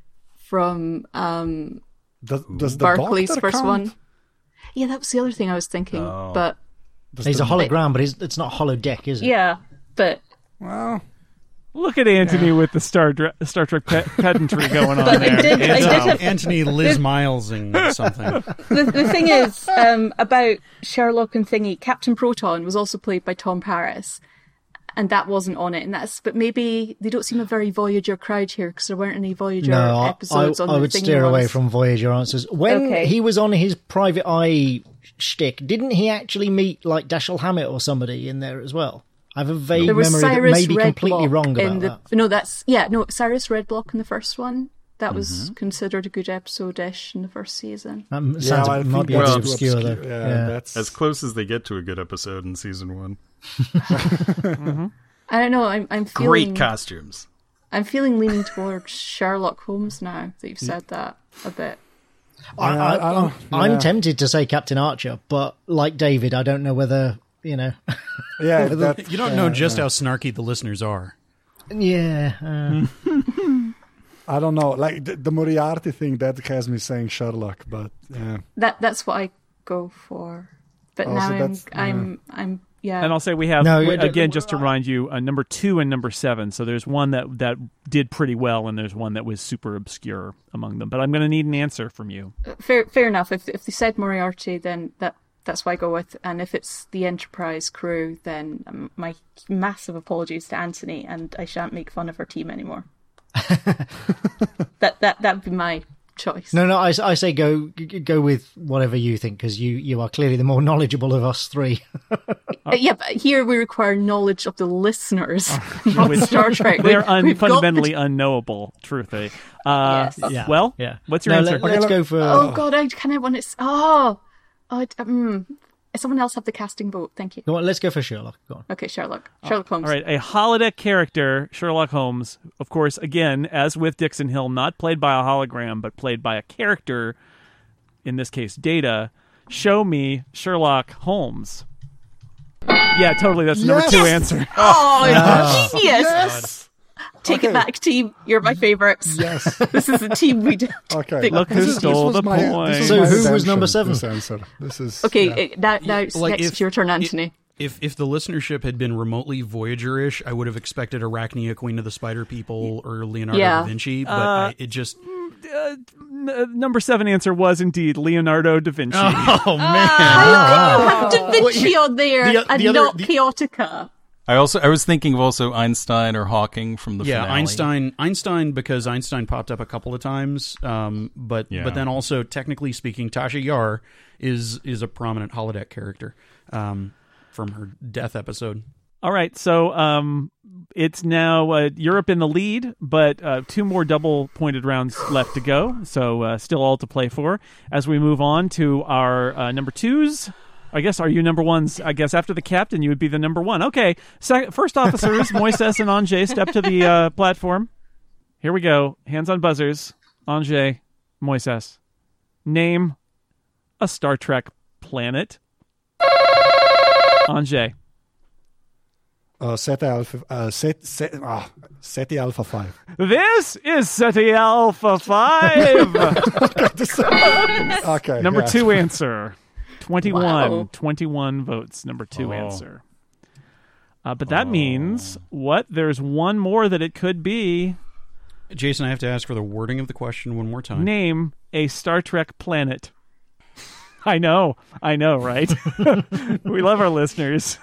from um, does, does the Barclay's Doctor first count? one. Yeah, that was the other thing I was thinking, Oh. but Does he's the, a hologram, but he's, it's not holodeck, is it? yeah, but well, Look at Anthony with the Star Dre- Star Trek pe- pedantry going on But I there. did- I And, did um, have- Anthony Liz Milesing something. the, the thing is um, about Sherlock and Thingy, Captain Proton was also played by Tom Paris, and that wasn't on it. And that's but maybe they don't seem a very Voyager crowd here because there weren't any Voyager No, I, episodes I, on I the would Thingy steer away ones. from Voyager answers. When Okay. he was on his private eye shtick, didn't he actually meet like Dashiell Hammett or somebody in there as well? I have a vague There was memory that Cyrus may be Redblock completely wrong in about the, that. No, that's yeah, no Cyrus Redblock in the first one. That was Mm-hmm. considered a good episode-ish in the first season. That yeah, sounds I it think might be a that's bit too obscure, obscure. though. Yeah, Yeah. that's As close as they get to a good episode in season one. I don't know. I'm I'm feeling Great costumes. I'm feeling leaning towards Sherlock Holmes now that you've said that a bit. I, I, I don't- I'm yeah. tempted to say Captain Archer, but like David, I don't know whether, you know. yeah. That, You don't know just how snarky the listeners are. yeah. Uh, I don't know. Like the, the Moriarty thing, that has me saying Sherlock, but yeah. That that's what I go for. But Oh, now so I'm that's- I'm I'm yeah. And I'll say we have No, we- you don't- again just to remind you, uh, number two and number seven. So there's one that that did pretty well, and there's one that was super obscure among them. But I'm going to need an answer from you. Fair fair enough. If if they said Moriarty, then that that's what I go with. And if it's the Enterprise crew, then um, my massive apologies to Anthony, and I shan't make fun of her team anymore. that that that would be my choice. no, no, I, I say go g- go with whatever you think, because you, you are clearly the more knowledgeable of us three. Uh, yeah, but here we require knowledge of the listeners, not Which- Star Trek. They're We've- un- we've got the- fundamentally unknowable, truthfully. Uh, Yes. Yeah. Well, Yeah. what's your No, answer? Let, let's go for. Oh God, I kind of want to. Oh, oh I- um, someone else have the casting vote. Thank you. Go on, let's go for Sherlock. Go on. Okay, Sherlock. Sherlock Holmes. All right, a holodeck character, Sherlock Holmes, of course, again, as with Dixon Hill, not played by a hologram, but played by a character, in this case, Data. Show me Sherlock Holmes. Yeah, totally, that's the number Yes! two answer. Oh, genius! Yes. Take Okay. it back, team. You're my favorites. Yes. This is a team we did. Okay. Look who This is- this stole was the my- point. this was So my who was redemption, number seven? This answer. This is Okay, yeah. uh, now, now it's Like, next if- it's your turn, Anthony. If if the listenership had been remotely Voyager-ish, I would have expected Arachnia, Queen of the Spider People, or Leonardo Yeah. da Vinci, but Uh, I, it just... Uh, n- number seven answer was indeed Leonardo da Vinci. Oh, man. How can you have Da Vinci on there the- and the other- not the- Chaotica? I also I was thinking of also Einstein or Hawking from the Yeah, finale. Einstein. Einstein because Einstein popped up a couple of times, um, but Yeah. but then also technically speaking, Tasha Yar is is a prominent holodeck character um, from her death episode. All right, so um, it's now uh, Europe in the lead, but uh, two more double-pointed rounds left to go, so uh, still all to play for. As we move on to our uh, number twos, I guess, are you number ones? I guess after the captain, you would be the number one. Okay, so first officers, Moises and Anjay, step to the uh, platform. Here we go. Hands on buzzers. Anjay, Moises. Name a Star Trek planet. Anjay. Uh, Seti Alpha, uh, Set, Set, ah, Seti Alpha five. This is Seti Alpha five. Okay. Number yeah. two answer. twenty-one. Wow. twenty-one votes. Number two Oh. answer. Uh, but that means what? There's one more that it could be. Jason, I have to ask for the wording of the question one more time. Name a Star Trek planet. I know. I know, right? We love our listeners.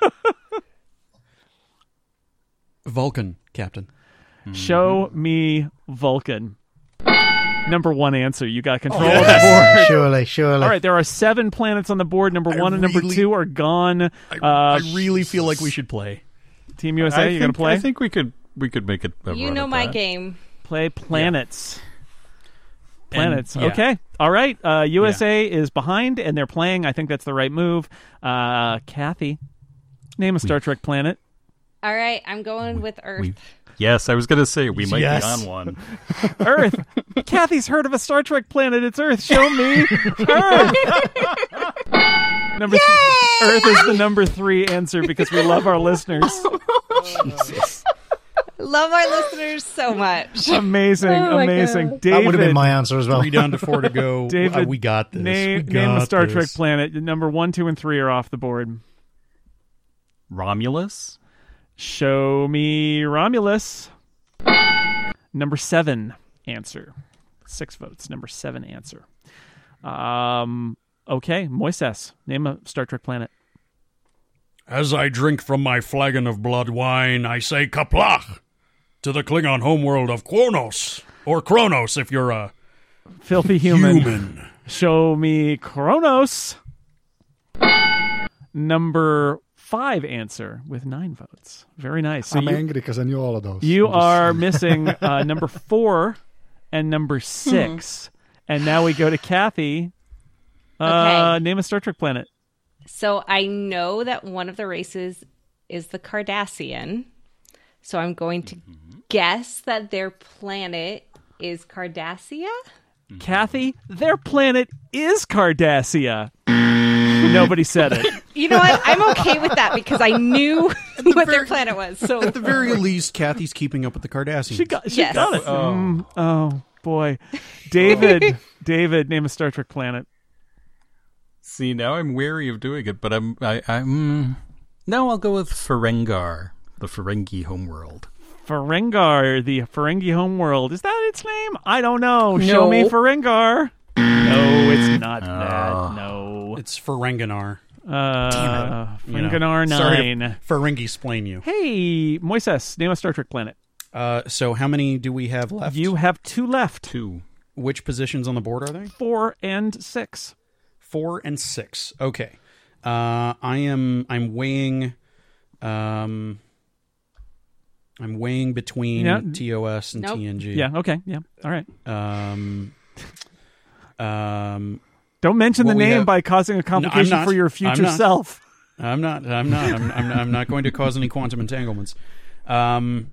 Vulcan, Captain. Show me Vulcan. Number one answer. You got control of the Yes. board. Surely, surely. All right, there are seven planets on the board. Number one and number really- two are gone. I, Uh, I really feel like we should play. Team U S A, I you going to think, play? I think we could we could make it. A You run know at my that. game. Play planets. Planets. And- yeah. Okay. All right. Uh, U S A is behind, and they're playing. I think that's the right move. Uh, Kathy, name a Star Trek planet. All right, I'm going with Earth. We, yes, I was going to say we might Yes. be on one. Earth. Kathy's heard of a Star Trek planet. It's Earth. Show me Earth. Number th- Earth is the number three answer because we love our listeners. Love our listeners so much. Amazing, Oh my amazing. God. David, That would have been my answer as well. Three down to four to go. David, Uh, we got this. Name, we name a got Star this. Trek planet. Number one, two, and three are off the board. Romulus. Show me Romulus. Number seven answer. Six votes. Number seven answer. Um. Okay, Moises. Name a Star Trek planet. As I drink from my flagon of blood wine, I say Kaplach to the Klingon homeworld of Kronos, or Kronos if you're a Filthy human. human. Show me Kronos. Number five answer with nine votes. Very nice. So I'm you, angry because I knew all of those. you I'm just- are missing uh, number four and number six. And now we go to Kathy. Uh, Okay. Name a Star Trek planet. So I know that one of the races is the Cardassian. So I'm going to guess that their planet is Cardassia. Kathy, their planet is Cardassia. Nobody said it. You know what? I'm okay with that because I knew what their planet was. So At the very least, Kathy's keeping up with the Kardashians. She got, she Yes. got it. Mm, oh, boy. David, David, name a Star Trek planet. See, now I'm wary of doing it, but I'm I, I'm no. I'll go with Ferengar, the Ferengi homeworld. Ferengar, the Ferengi homeworld. Is that its name? I don't know. Show No. me Ferengar. No, it's not that. No. It's Ferenginar. Uh, You know. Ferenginar Sorry nine. to Ferengi-splain you. Hey, Moises, name a Star Trek planet. Uh, so how many do we have left? You have two left. Two. Which positions on the board are they? Four and six. Four and six. Okay. Uh, I am. I'm weighing. Um, I'm weighing between Yeah. T O S and Nope. T N G. Yeah, okay. Yeah. All right. Um. Um. Don't mention Well, the we name have- by causing a complication not. for your I'm future not. self. I'm not. I'm not. I'm, I'm, I'm not going to cause any quantum entanglements. Um.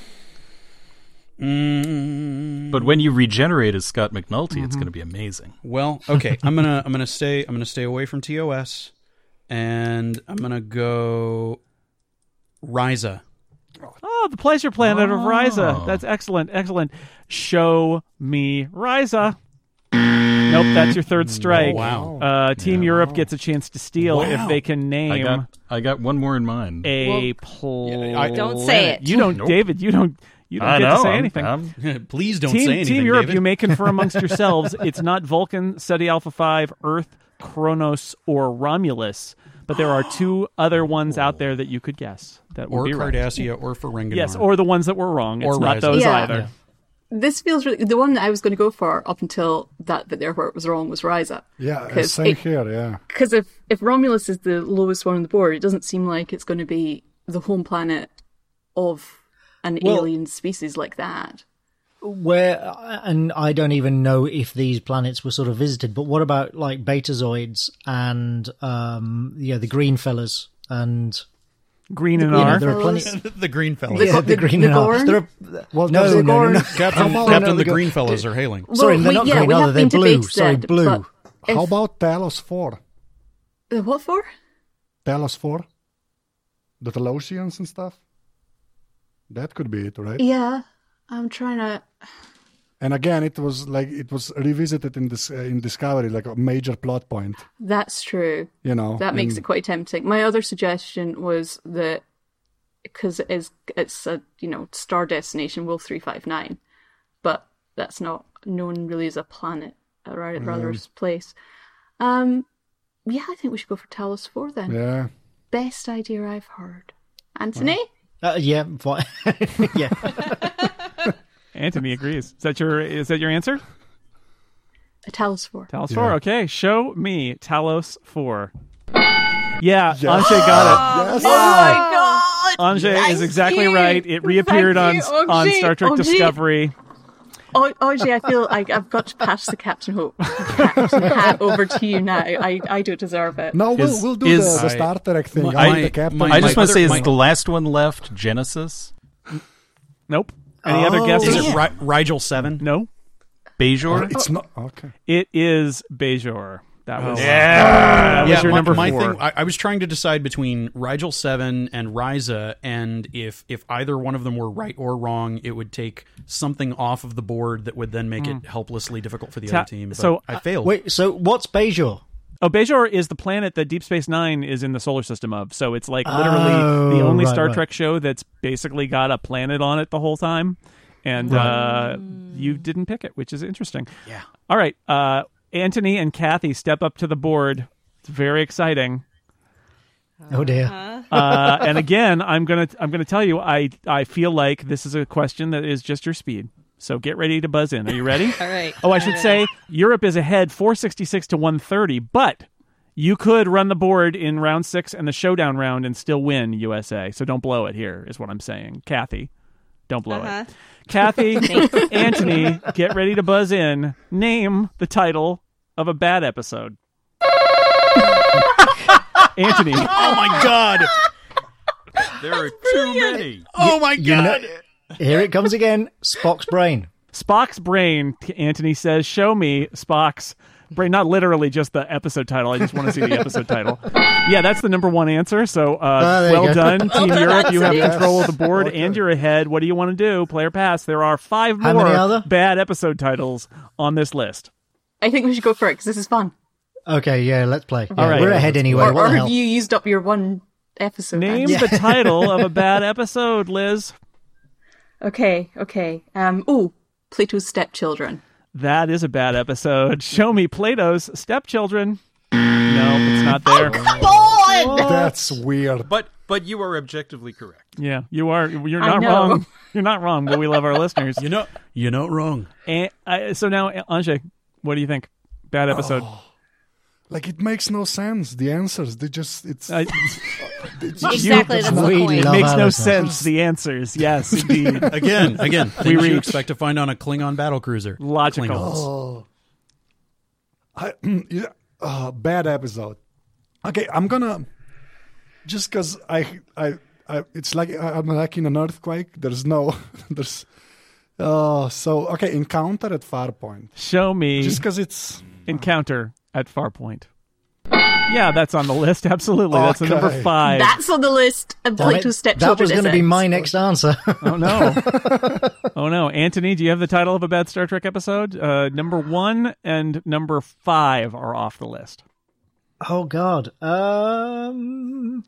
mm, But when you regenerate as Scott McNulty, it's going to be amazing. Well, okay. I'm gonna. I'm gonna stay. I'm gonna stay away from T O S, and I'm gonna go Ryza. Oh, the pleasure planet of Oh. Ryza. That's excellent. Excellent. Show me Ryza. Nope, that's your third strike. Oh, wow. Uh, Team Europe gets a chance to steal Wow. if they can name I got I got one more in mind. a planet. I- Don't say it. You don't, David. You don't. You don't I get know. to say I'm- anything. I'm- Please don't Team, say anything, Team Europe, David. you may confer amongst yourselves. It's not Vulcan, Seti Alpha Five, Earth, Kronos, or Romulus, but there are two other ones out there that you could guess that would or be right. Cardassia or Ferenginar. Yes, or the ones that were wrong. It's Or not Ryza. those Yeah. either. Yeah. This feels really the one that I was going to go for up until that bit there where it was wrong was Ryza. Yeah, 'Cause same it- here, yeah. Because if if Romulus is the lowest one on the board, it doesn't seem like it's going to be the home planet of an Well- alien species like that. Where, and I don't even know if these planets were sort of visited, but what about like Betazoids and um, yeah, the green fellas and Green and you know, R. there are plenty. the green fellas. The- Yeah, the, the- green the and all. Gorn? There are, Well, no, there's no, a no, Gorn. no. Captain, How about- Captain no, the go- green fellas are hailing. Sorry, Well, they're we- not yeah, green, we are have they? They're been to blue. Beta Sorry, Zed, blue. but if- How about Talos four? Uh, what for? Talos four? the Talosians and stuff. That could be it, right? Yeah, I'm trying to. And again, it was like it was revisited in this uh, in Discovery, like a major plot point. That's true. You know, That makes and- it quite tempting. My other suggestion was that because it is it's a you know star destination Wolf three five nine, but that's not known really as a planet, a rather rather Mm. place. Um, yeah, I think we should go for Talos four then. Yeah. Best idea I've heard. Anthony, Uh, yeah, fine. yeah. Anthony agrees. Is that your is that your answer? a Talos four. Talos Yeah. four. Okay, show me Talos four. Yeah, Yes. Anjay got it. Yes. Oh my god! Anjay is exactly right. It reappeared on Thank you, on Anjay. Star Trek Anjay. Discovery. Oh, Audrey, I feel like I've got to pass the Captain Hope Captain hat over to you now. I, I don't deserve it. No, we'll Is- we'll do is- the, the I- Star Trek thing. my- I'm my- the captain. my- I just my want to other- say, is my- the last one left Genesis? Nope. Any other Oh, guesses? Is it Ri- Rigel seven? No. Bajor? It's not okay. It is Bajor. That was Oh. that was yeah, your my, number my four. thing. I, I was trying to decide between Rigel Seven and Ryza, and if if either one of them were right or wrong, it would take something off of the board that would then make it helplessly difficult for the Ta- other team. But so, I failed. Wait, so what's Bajor? Oh, Bajor is the planet that Deep Space Nine is in the solar system of. So it's like literally Oh, the only right, Star right. Trek show that's basically got a planet on it the whole time. And uh, you didn't pick it, which is interesting. Yeah. All right. Uh, Anthony and Kathy step up to the board. It's very exciting. Oh dear. Uh, and again, I'm gonna I'm gonna tell you, I I feel like this is a question that is just your speed. So get ready to buzz in. Are you ready? All right. Oh, I should say Europe is ahead four sixty-six to one thirty, but you could run the board in round six and the showdown round and still win U S A. So don't blow it here, is what I'm saying. Kathy, don't blow Uh-huh. it. Kathy, Anthony, get ready to buzz in. Name the title of a bad episode. Anthony. Oh my god! There are too many. Oh my You know, here it comes again. Spock's brain. Spock's brain, Anthony says, show me Spock's brain. Not literally just the episode title. I just want to see the episode title. Yeah, that's the number one answer. So uh, Ah, there you well go. done, Team Europe. You have Yes. control of the board Okay. and you're ahead. What do you want to do? Player pass. There are five How more many other? bad episode titles on this list. I think we should go for it because this is fun. Okay, yeah, let's play. Yeah, right. We're ahead anyway. Or, what or the have hell? you used up your one episode? Name Ange? the title of a bad episode, Liz. Okay, okay. Um. Oh, Plato's Stepchildren. That is a bad episode. Show me Plato's Stepchildren. No, it's not there. Oh, come on! That's weird. But but you are objectively correct. Yeah, you are. You're I not know. wrong. You're not wrong, but we love our listeners. You know, you're not wrong. And, uh, so now, Anjay, what do you think? Bad episode. Like it makes no sense. The answers, they just it's. Uh, Exactly. That's the We point. love makes no Alice. sense. The answers, yes, indeed, Again, again, things you reach- expect to find on a Klingon battlecruiser. logical. Klingons. Oh. I, yeah, uh, bad episode. Okay, I'm gonna just because I, I, I, it's like I- I'm like in an earthquake. There's no, there's, oh, so okay. Encounter at Farpoint. Show me Just because it's Encounter at Farpoint. Yeah, that's on the list. Absolutely, that's the number Okay. five. That's on the list. And Damn it. Plato's Stepchildren. That was going to be isn't. my next answer. Oh no! Oh no! Anthony, do you have the title of a bad Star Trek episode? Uh, number one and number five are off the list. Oh God. Um.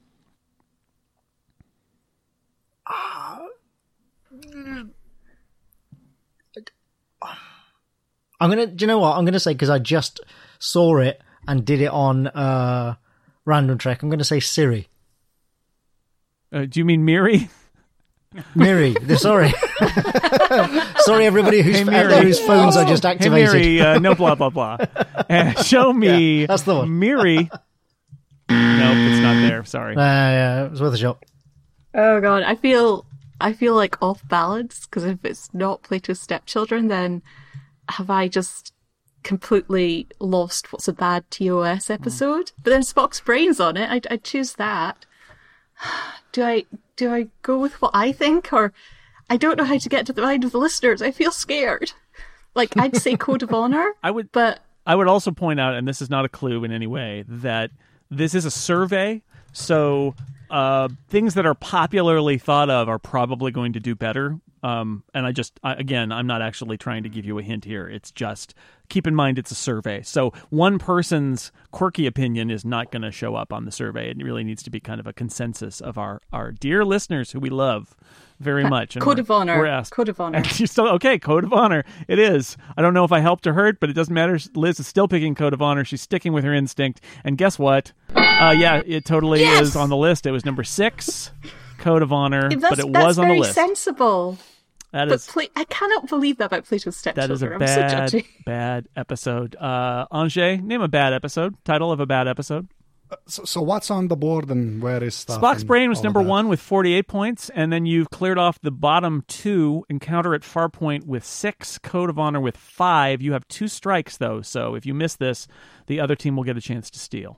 I'm gonna. Do you know what? I'm gonna say because I just saw it and did it on uh, Random Trek. I'm gonna say Siri. Uh, do you mean Miri? Miri. Sorry. Sorry, everybody whose, Hey, out Miri. there whose phones I just Hey activated. Miri, uh, no blah blah blah. Uh, show me Yeah, that's the one. Miri. Nope, it's not there. Sorry. Uh, yeah, it was worth a shot. Oh god, I feel I feel like off balance because if it's not Plato's Stepchildren, then have I just completely lost what's a bad T O S episode? But then Spock's brain's on it. I I choose that. Do I do I go with what I think, or I don't know how to get to the mind of the listeners. I feel scared. Like I'd say Code of Honor, I would. but I would also point out, and this is not a clue in any way, that this is a survey. So uh, things that are popularly thought of are probably going to do better. Um, and I just, I, again, I'm not actually trying to give you a hint here. It's just keep in mind it's a survey. So one person's quirky opinion is not going to show up on the survey. It really needs to be kind of a consensus of our, our dear listeners who we love very much. And Code we're- of honor. We're asked. Code of honor. And you're still, okay, code of honor. It is. I don't know if I helped or hurt, but it doesn't matter. Liz is still picking code of honor. She's sticking with her instinct. And guess what? Uh, yeah, it totally Yes! is on the list. It was number six, code of honor, That's, but it that's was on very the list. sensible. That But is Pla- I cannot believe that about Plato's that is a stepchildren. I'm bad, so judgy. bad episode. Uh, Angers, name a bad episode. Title of a bad episode. So, so what's on the board and where is stuff? Spock's and Brain was all of number that? one with forty-eight points, and then you've cleared off the bottom two. Encounter at Farpoint with six, Code of Honor with five. You have two strikes, though, so if you miss this, the other team will get a chance to steal.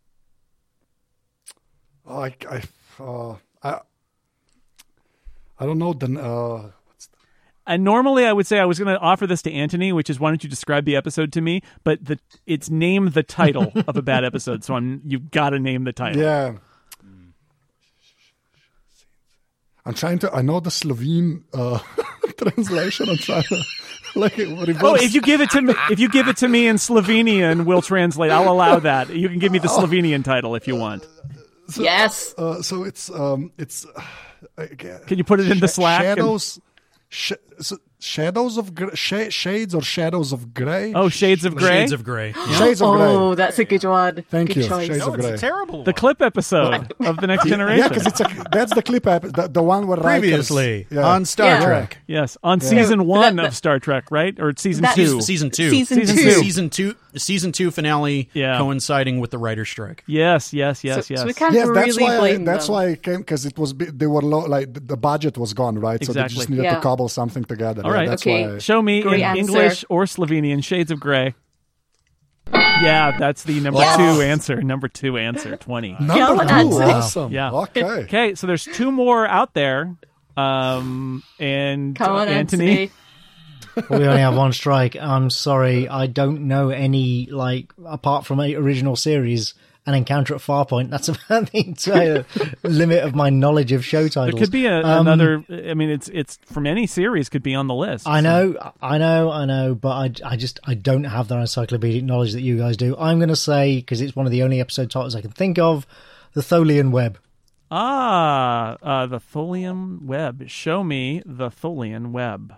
Oh, I, I, uh, I, I don't know. Then, uh, And normally I would say I was going to offer this to Anthony, which is why don't you describe the episode to me? But the it's name the title of a bad episode, so I'm you've got to name the title. yeah. I'm trying to. I know the Slovene uh, translation. I'm trying to like reverse. Oh, if you give it to me, if you give it to me in Slovenian, we'll translate. I'll allow that. You can give me the Slovenian title if you want. So, Yes. Uh, so it's um, it's. Uh, I- Can you put it in the Slack and- Shadows. Sh- so shadows of gr- sh- shades or shadows of gray. Oh, Shades of Grey. Shades of Grey. Yeah. Shades of Oh, gray. that's a good one. Thank good you. Choice. Shades No, of it's gray. a terrible The one. clip episode of the Next Generation. Yeah, because it's a that's the clip app, the, the one where Riker's- Previously yeah. on Star Yeah. Trek. Yes, on season one that- of Star Trek, right? Or season That- two? Season two. Season Season two. two. Season two. Season two finale Yeah. coinciding with the writer's strike. Yes, yes, yes, so, yes. so we can't Yes, really that's why. I, blame that's them. why I came because it was bi- they were low, like the- the budget was gone, right? So they Exactly. just needed Yeah. to cobble something together. All Yeah, right. that's Okay. why. I, Show me Great in answer. English or Slovenian, Shades of Grey. Yeah, that's the number Yes. two answer. Number two answer, twenty. Number Gallant two, answer. awesome. Yeah. Okay. Okay, so there's two more out there. Um, and Come on, uh, Anthony. Anthony. We only have one strike. I'm sorry, I don't know any, like, apart from a original series, an Encounter at Farpoint. That's about the entire limit of my knowledge of show There titles. could be a, Um, another. I mean, it's it's from any series could be on the list. I know, I know, I know, but I, I just, I don't have that encyclopedic knowledge that you guys do. I'm going to say, because it's one of the only episode titles I can think of, the Tholian Web. Ah, uh, the Tholian Web. Show me the Tholian Web.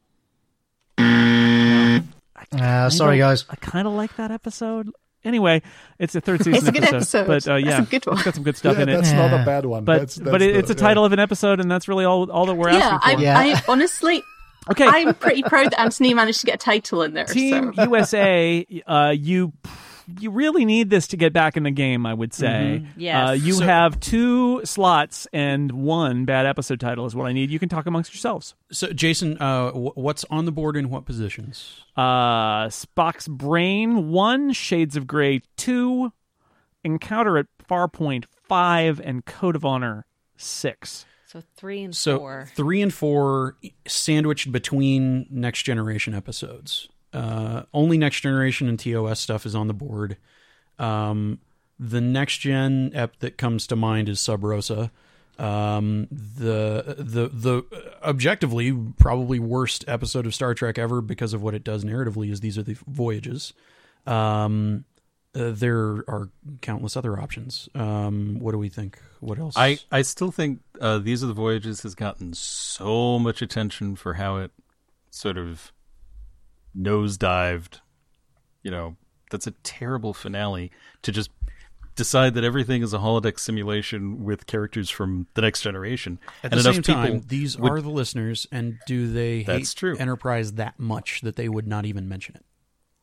Uh, sorry, guys. I kind of like that episode. Anyway, it's a third season It's a good episode. but uh, That's yeah, a good one. it's got some good stuff Yeah, in it. that's not Yeah. a bad one. But that's, that's but it, the- it's a yeah. title of an episode, and that's really all all that we're Yeah, asking I, for. Yeah. I honestly, Okay, I'm pretty proud that Anthony managed to get a title in there. Team so. U S A, uh, you you really need this to get back in the game. I would say. Yes. Uh, you So- have two slots and one bad episode title is what I need. You can talk amongst yourselves. So, Jason, uh, wh- what's on the board in what positions? Uh, Spock's Brain one, Shades of Grey two, Encounter at Farpoint five, and Code of Honor six. So three and So four. three and four sandwiched between Next Generation episodes. Uh, only Next Generation and T O S stuff is on the board. Um, the Next Gen ep that comes to mind is Sub Rosa. Um, the the the objectively probably worst episode of Star Trek ever because of what it does narratively is These Are the Voyages. Um, uh, there are countless other options. Um, what do we think? What else? I, I still think uh, These Are the Voyages has gotten so much attention for how it sort of nosedived. You know, that's a terrible finale to just decide that everything is a holodeck simulation with characters from the Next Generation. At and the enough same people time, these would- are the listeners, and do they hate That's true. Enterprise that much that they would not even mention it?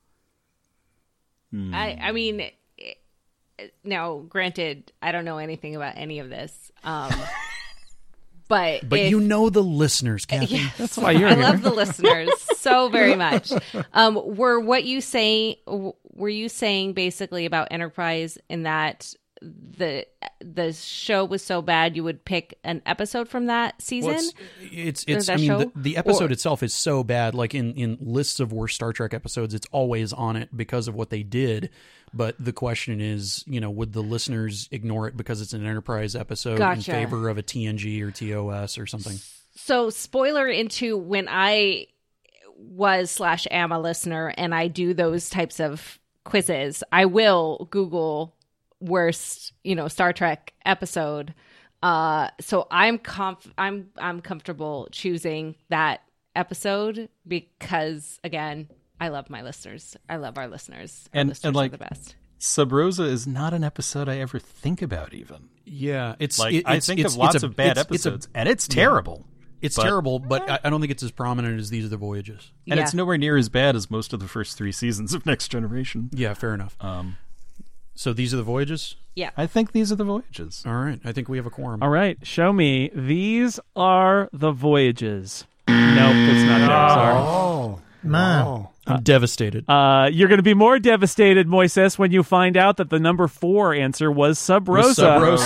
I, I mean, it- now, granted, I don't know anything about any of this, um, but But if- you know the listeners, Kathy. Yes. That's why you're I here. love the listeners so very much. Um, were what you say? Were you saying basically about Enterprise in that the the show was so bad you would pick an episode from that season? Well, it's it's, it's that I mean show? the, the episode Or- itself is so bad. Like in in lists of worst Star Trek episodes, it's always on it because of what they did. But the question is, you know, would the listeners ignore it because it's an Enterprise episode Gotcha. in favor of a T N G or T O S or something? So, spoiler into when I was slash am a listener and I do those types of quizzes, I will Google worst, you know, Star Trek episode. Uh, so I'm conf- I'm I'm comfortable choosing that episode because, again, I love my listeners. I love our listeners. Our And- listeners and, like, are the best. Sub Rosa is not an episode I ever think about even. Yeah, it's Like, it- I it's- think it's- of lots it's a- of bad it's- it's a- episodes, and it's terrible. It's But- terrible, but I, I don't think it's as prominent as These Are the Voyages. And Yeah. it's nowhere near as bad as most of the first three seasons of Next Generation. Yeah, fair enough. Um, So These Are the Voyages? Yeah. I think these are the Voyages. All right, I think we have a quorum. All right, show me. These are the voyages. Nope, it's not there. Sorry. Oh, Man. wow. I'm devastated. Uh, you're going to be more devastated, Moises, when you find out that the number four answer was Sub Rosa. Was Sub Rosa.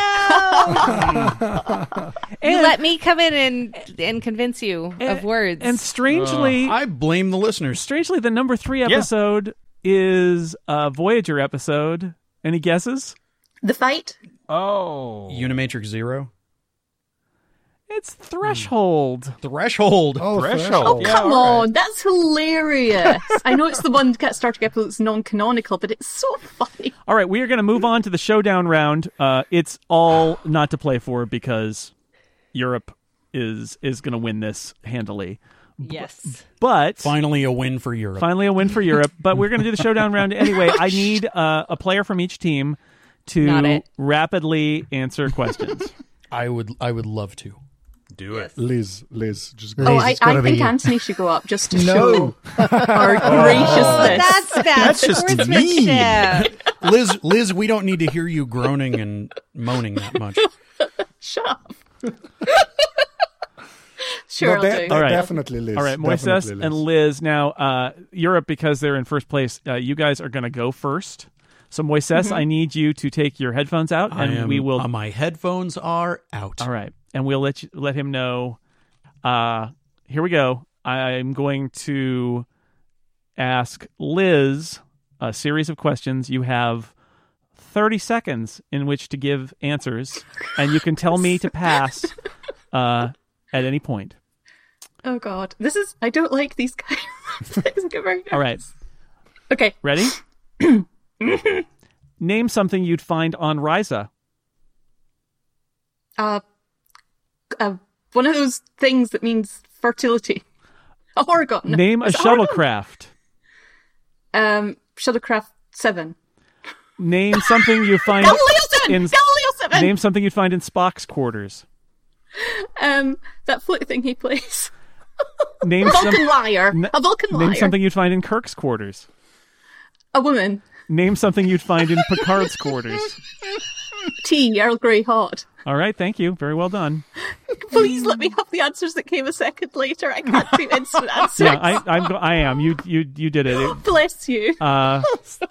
Oh, no! You let me come in and and convince you of words. And strangely, I blame the listeners. strangely, the number three episode is a Voyager episode. Any guesses? The fight? Oh. Unimatrix Zero. It's Threshold. Threshold. Oh, Threshold. Oh, Yeah, come all right. on. That's hilarious. I know it's the one Star Trek episode that's non-canonical, but it's so funny. All right, we are going to move on to the showdown round. Uh, it's all not to play for because Europe is is going to win this handily. yes. But Finally a win for Europe. finally a win for Europe. But we're going to do the showdown round anyway. I need uh, a player from each team Not to it. rapidly answer questions. I would I would love to. Do it. Liz, Liz, just go. Oh, Liz, I, it's gotta I think be you. Anthony should go up just to No. show our graciousness. That's that's, That's just sportsmanship. Liz Liz, we don't need to hear you groaning and moaning that much. Shut up. Sure, No, I'll de- do. All right. Definitely Liz. All right, Moises Definitely and Liz. Now, uh, Europe, because they're in first place, uh, you guys are going to go first. So, Moises, I need you to take your headphones out, I and am, we will. uh, my headphones are out. All right, and we'll let you, let him know. Uh, here we go. I'm going to ask Liz a series of questions. You have thirty seconds in which to give answers, and you can tell me to pass uh, at any point. Oh, God. This is... I don't like these guys. Things get very All right, Okay. ready? Name something you'd find on Ryza. Uh, uh, one of those things that means fertility. A Horgon. Name a Is it Horgon? shuttlecraft. Um, Shuttlecraft seven. Name something you find Galileo seven! in. Galileo seven! Name something you'd find in Spock's quarters. Um, that flute thing he plays. Name A Vulcan some. liar. n- A Vulcan liar. Name something you'd find in Kirk's quarters. A woman. Name something you'd find in Picard's quarters. Tea, Earl Grey hot. All right, thank you. Very well done. Please let me have the answers that came a second later. I can't do instant answers. Yeah, I, I'm, I am. You, you, you did it. It- Bless you. Uh,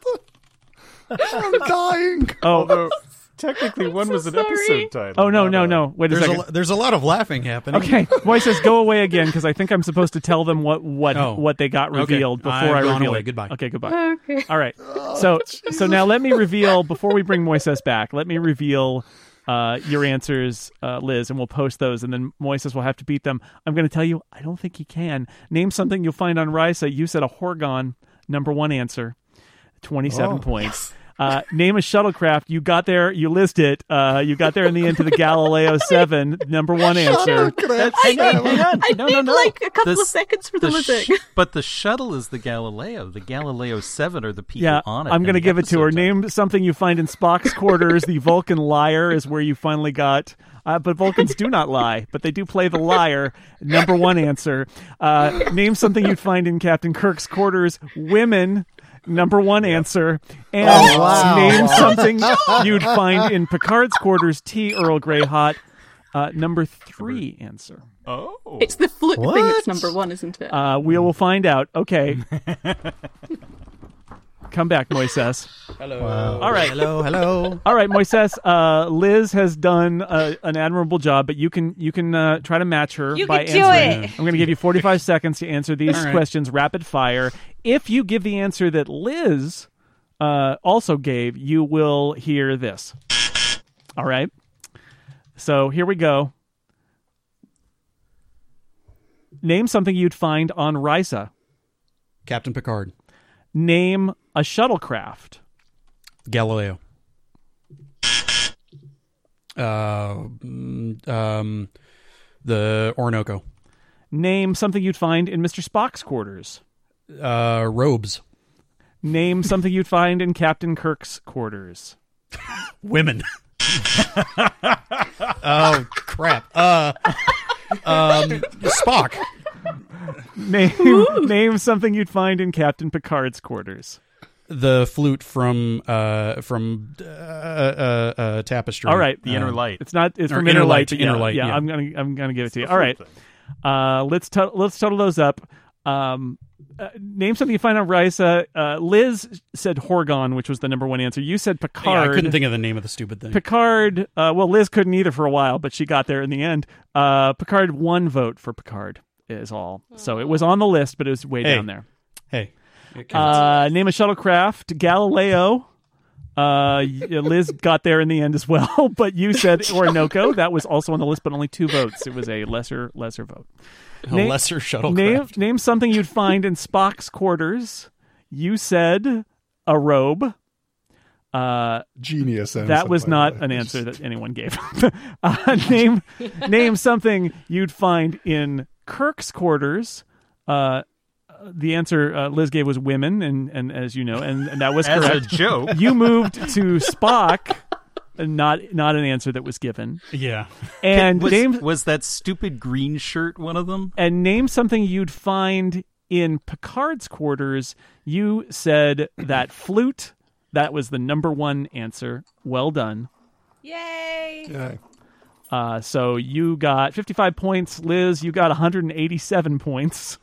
I'm dying. oh, Technically, one so was an sorry. episode title. oh no, not no, a- no. Wait a There's a, second. lo- there's a lot of laughing happening. Okay, Moises, go away again because I think I'm supposed to tell them what what Oh. what they got Okay. revealed before I've I gone reveal away. it. Goodbye. Okay, goodbye. Okay. All right. So so now let me reveal before we bring Moises back. Let me reveal uh, your answers, uh, Liz, and we'll post those, and then Moises will have to beat them. I'm going to tell you, I don't think he can. Name something you'll find on Ryza. You said a Horgon. Number one answer. Twenty-seven Oh. points. Uh, name a shuttlecraft. You got there. You listed it. Uh, you got there in the end to the Galileo seven. Number one answer. Hang on, hang on. I no, need no, no. like a couple The of s- seconds for the, the lizard. sh- but the shuttle is the Galileo. The Galileo seven are the people Yeah, on it. I'm going to in the give it to her. episode title. Name something you find in Spock's quarters. The Vulcan liar is where you finally got. Uh, but Vulcans do not lie, but they do play the liar. Number one answer. Uh, name something you'd find in Captain Kirk's quarters. Women. Number one answer. And Oh, wow. name something you'd find in Picard's quarters. Tea, Earl Grey hot. Uh, number three answer. Oh. It's the flute thing that's What? number one, isn't it? Uh, we will find out. Okay. Come back, Moises. Hello. Wow. All right. Hello. Hello. All right, Moises. Uh, Liz has done uh, an admirable job, but you can you can uh, try to match her You by can do answering. it. I'm going to give you forty-five seconds to answer these All right. questions rapid fire. If you give the answer that Liz uh, also gave, you will hear this. All right. So here we go. Name something you'd find on Risa. Captain Picard. Name a shuttlecraft. Galileo. Uh, mm, um, the Orinoco. Name something you'd find in Mister Spock's quarters. Uh, robes. Name something you'd find in Captain Kirk's quarters. Women. Oh crap. Uh, um, Spock. Name name something you'd find in Captain Picard's quarters. The flute from uh from uh, uh, uh Tapestry. All right, The Inner Light. It's not. It's Or from Inner Inner Light, Light. but Inner yeah, Light, Yeah, yeah. I'm gonna I'm gonna give it to you. All right. Uh, let's to- let's total those up. Um, uh, name something you find on Risa. Uh, Liz said Horgon, which was the number one answer. You said Yeah, Picard. I couldn't think of the name of the stupid thing. Picard. Uh, well, Liz couldn't either for a while, but she got there in the end. Uh, Picard. One vote for Picard is all. So it was on the list, but it was way Hey. down there. Hey. it counts. Uh, name a shuttlecraft. Galileo. Uh, y- Liz got there in the end as well, but you said Orinoco. That was also on the list, but only two votes. It was a lesser lesser vote. A name- lesser shuttlecraft. Name name something you'd find in Spock's quarters. You said a robe. Uh, Genius answer. that was by the not way. an answer that anyone gave. uh, name name something you'd find in Kirk's quarters. Uh, the answer uh, Liz gave was women, and, and as you know, and, and that was As a correct. joke. You moved to Spock, not not an answer that was given. Yeah. And was, name was that stupid green shirt one of them? and name something you'd find in Picard's quarters. You said that flute. That was the number one answer. Well done. Yay! Yeah. Uh, so you got fifty-five points. Liz, you got one hundred eighty-seven points.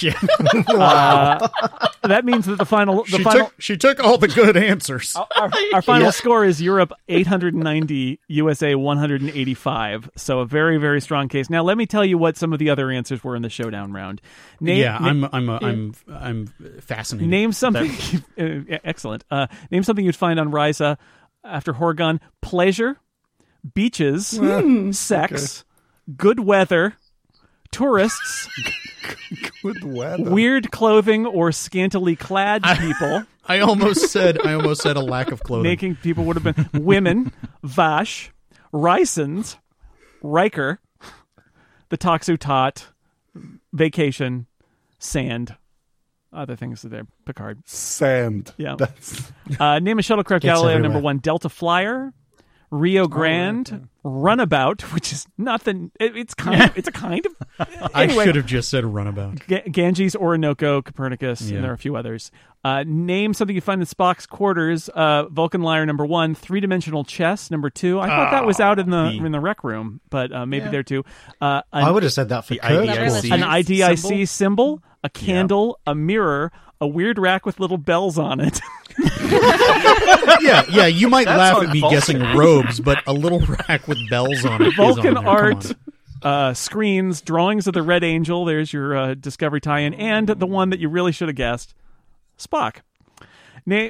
Uh, that means that the final the She final took she took all the good answers. our, our final score is Europe eight hundred ninety, U S A one hundred eighty-five. So a very very strong case. Now let me tell you what some of the other answers were in the showdown round. Name, yeah, na- I'm I'm a, I'm I'm fascinated. Name something. uh, excellent. Uh, name something you'd find on Risa after Horgon. Pleasure, beaches, sex, good weather, tourists, Good weather. weird clothing or scantily clad people. I almost said I almost said a lack of clothing. Making people would have been women, Vash, Rysons, Riker, the Toxu Tot, vacation, sand. Other things there. Picard. Sand. Yeah. That's Uh, name a shuttlecraft. Gets Galileo everywhere. number one. Delta Flyer, Rio Grande, Runabout, which is nothing. It, it's kind. Of, it's a kind of. I Anyway, should have just said runabout. Ga- Ganges, Orinoco, Copernicus, Yeah. and there are a few others. Uh, name something you find in Spock's quarters. Uh, Vulcan Lyre number one. Three dimensional chess number two. I thought that was out in the the- in the rec room, but uh, maybe there too. Uh, an, I would have said that for The Kirk. I D I C. an I D I C symbol? symbol, a candle, a mirror, a weird rack with little bells on it. Yeah, yeah. You might That's laugh on at me Vulcan. guessing robes, but a little rack with bells on it. is Vulcan on there. Come art, on. uh, screens, drawings of the Red Angel. There's your uh, Discovery tie-in, and the one that you really should have guessed, Spock. Name,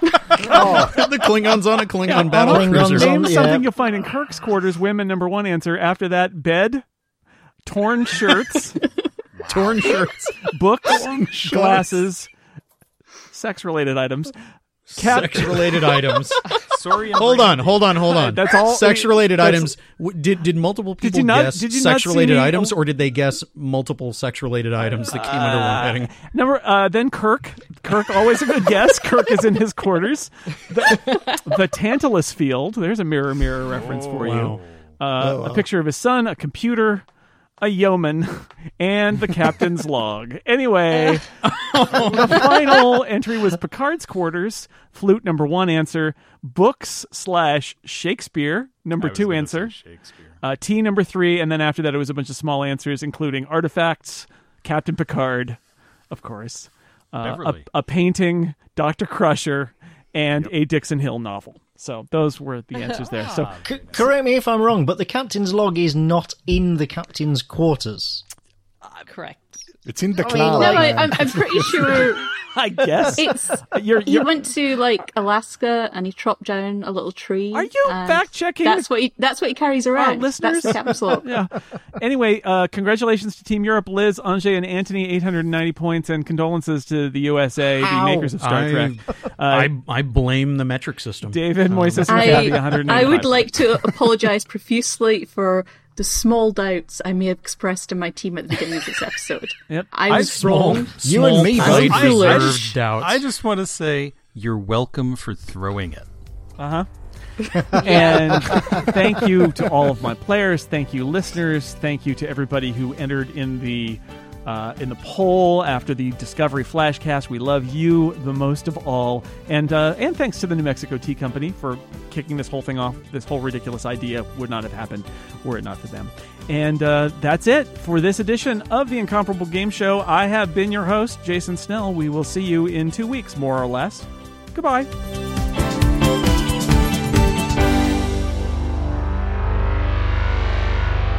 the Klingons on a Klingon battle Klingons cruiser. on- name yeah. something you'll find in Kirk's quarters. Women, number one answer. After that, bed, torn shirts, Torn shirts, books, glasses, sex-related items. Cap- sex-related items. Sorry. Hold on, hold on, hold on. That's all- Sex-related that's- items. W- Did did multiple Did people you not- guess did you not see sex-related me- items, or did they guess multiple sex-related items that came under one heading? Number uh, then Kirk. Kirk always a good guess. Kirk is in his quarters. The, the Tantalus Field. There's a mirror mirror reference for you. Uh, A picture of his son, a computer, a yeoman, and the captain's log. Anyway, the final entry was Picard's quarters. Flute number one answer. Books slash Shakespeare number two answer. Uh, T number three, and then after that it was a bunch of small answers, including artifacts, Captain Picard, of course. uh, a, Beverly. a painting, Doctor Crusher, and a Dixon Hill novel. So those were the answers there. So C- correct me if I'm wrong, but the captain's log is not in the captain's quarters. Correct. It's in the I mean, cloud. no, I, man. I'm, I'm pretty sure I guess it's. you're, He you're went to like Alaska and he chopped down a little tree. Are you and fact-checking? That's what he. That's what he carries around. listeners? That's the captain's log. yeah. Anyway, uh, congratulations to Team Europe, Liz, Anjay, and Anthony, eight hundred ninety points, and condolences to the U S A, Ow. the makers of Star I, Trek. Uh, I I blame the metric system. David, Moises, and Kathy, one hundred I, ninety-five I would like points. to apologise profusely for the small doubts I may have expressed in my team at the beginning of this episode. Yep. I I- was Small- wrong. You and me small both. pride I- I reserved just- doubts. I just want to say you're welcome for throwing it. Uh-huh. And thank you to all of my players. Thank you, listeners. Thank you to everybody who entered in the uh, in the poll after the Discovery Flashcast. We love you the most of all. And uh, and thanks to the New Mexico Tea Company for kicking this whole thing off. This whole ridiculous idea would not have happened were it not for them. And uh, that's it for this edition of the Incomparable Game Show. I have been your host, Jason Snell. We will see you in two weeks, more or less. Goodbye.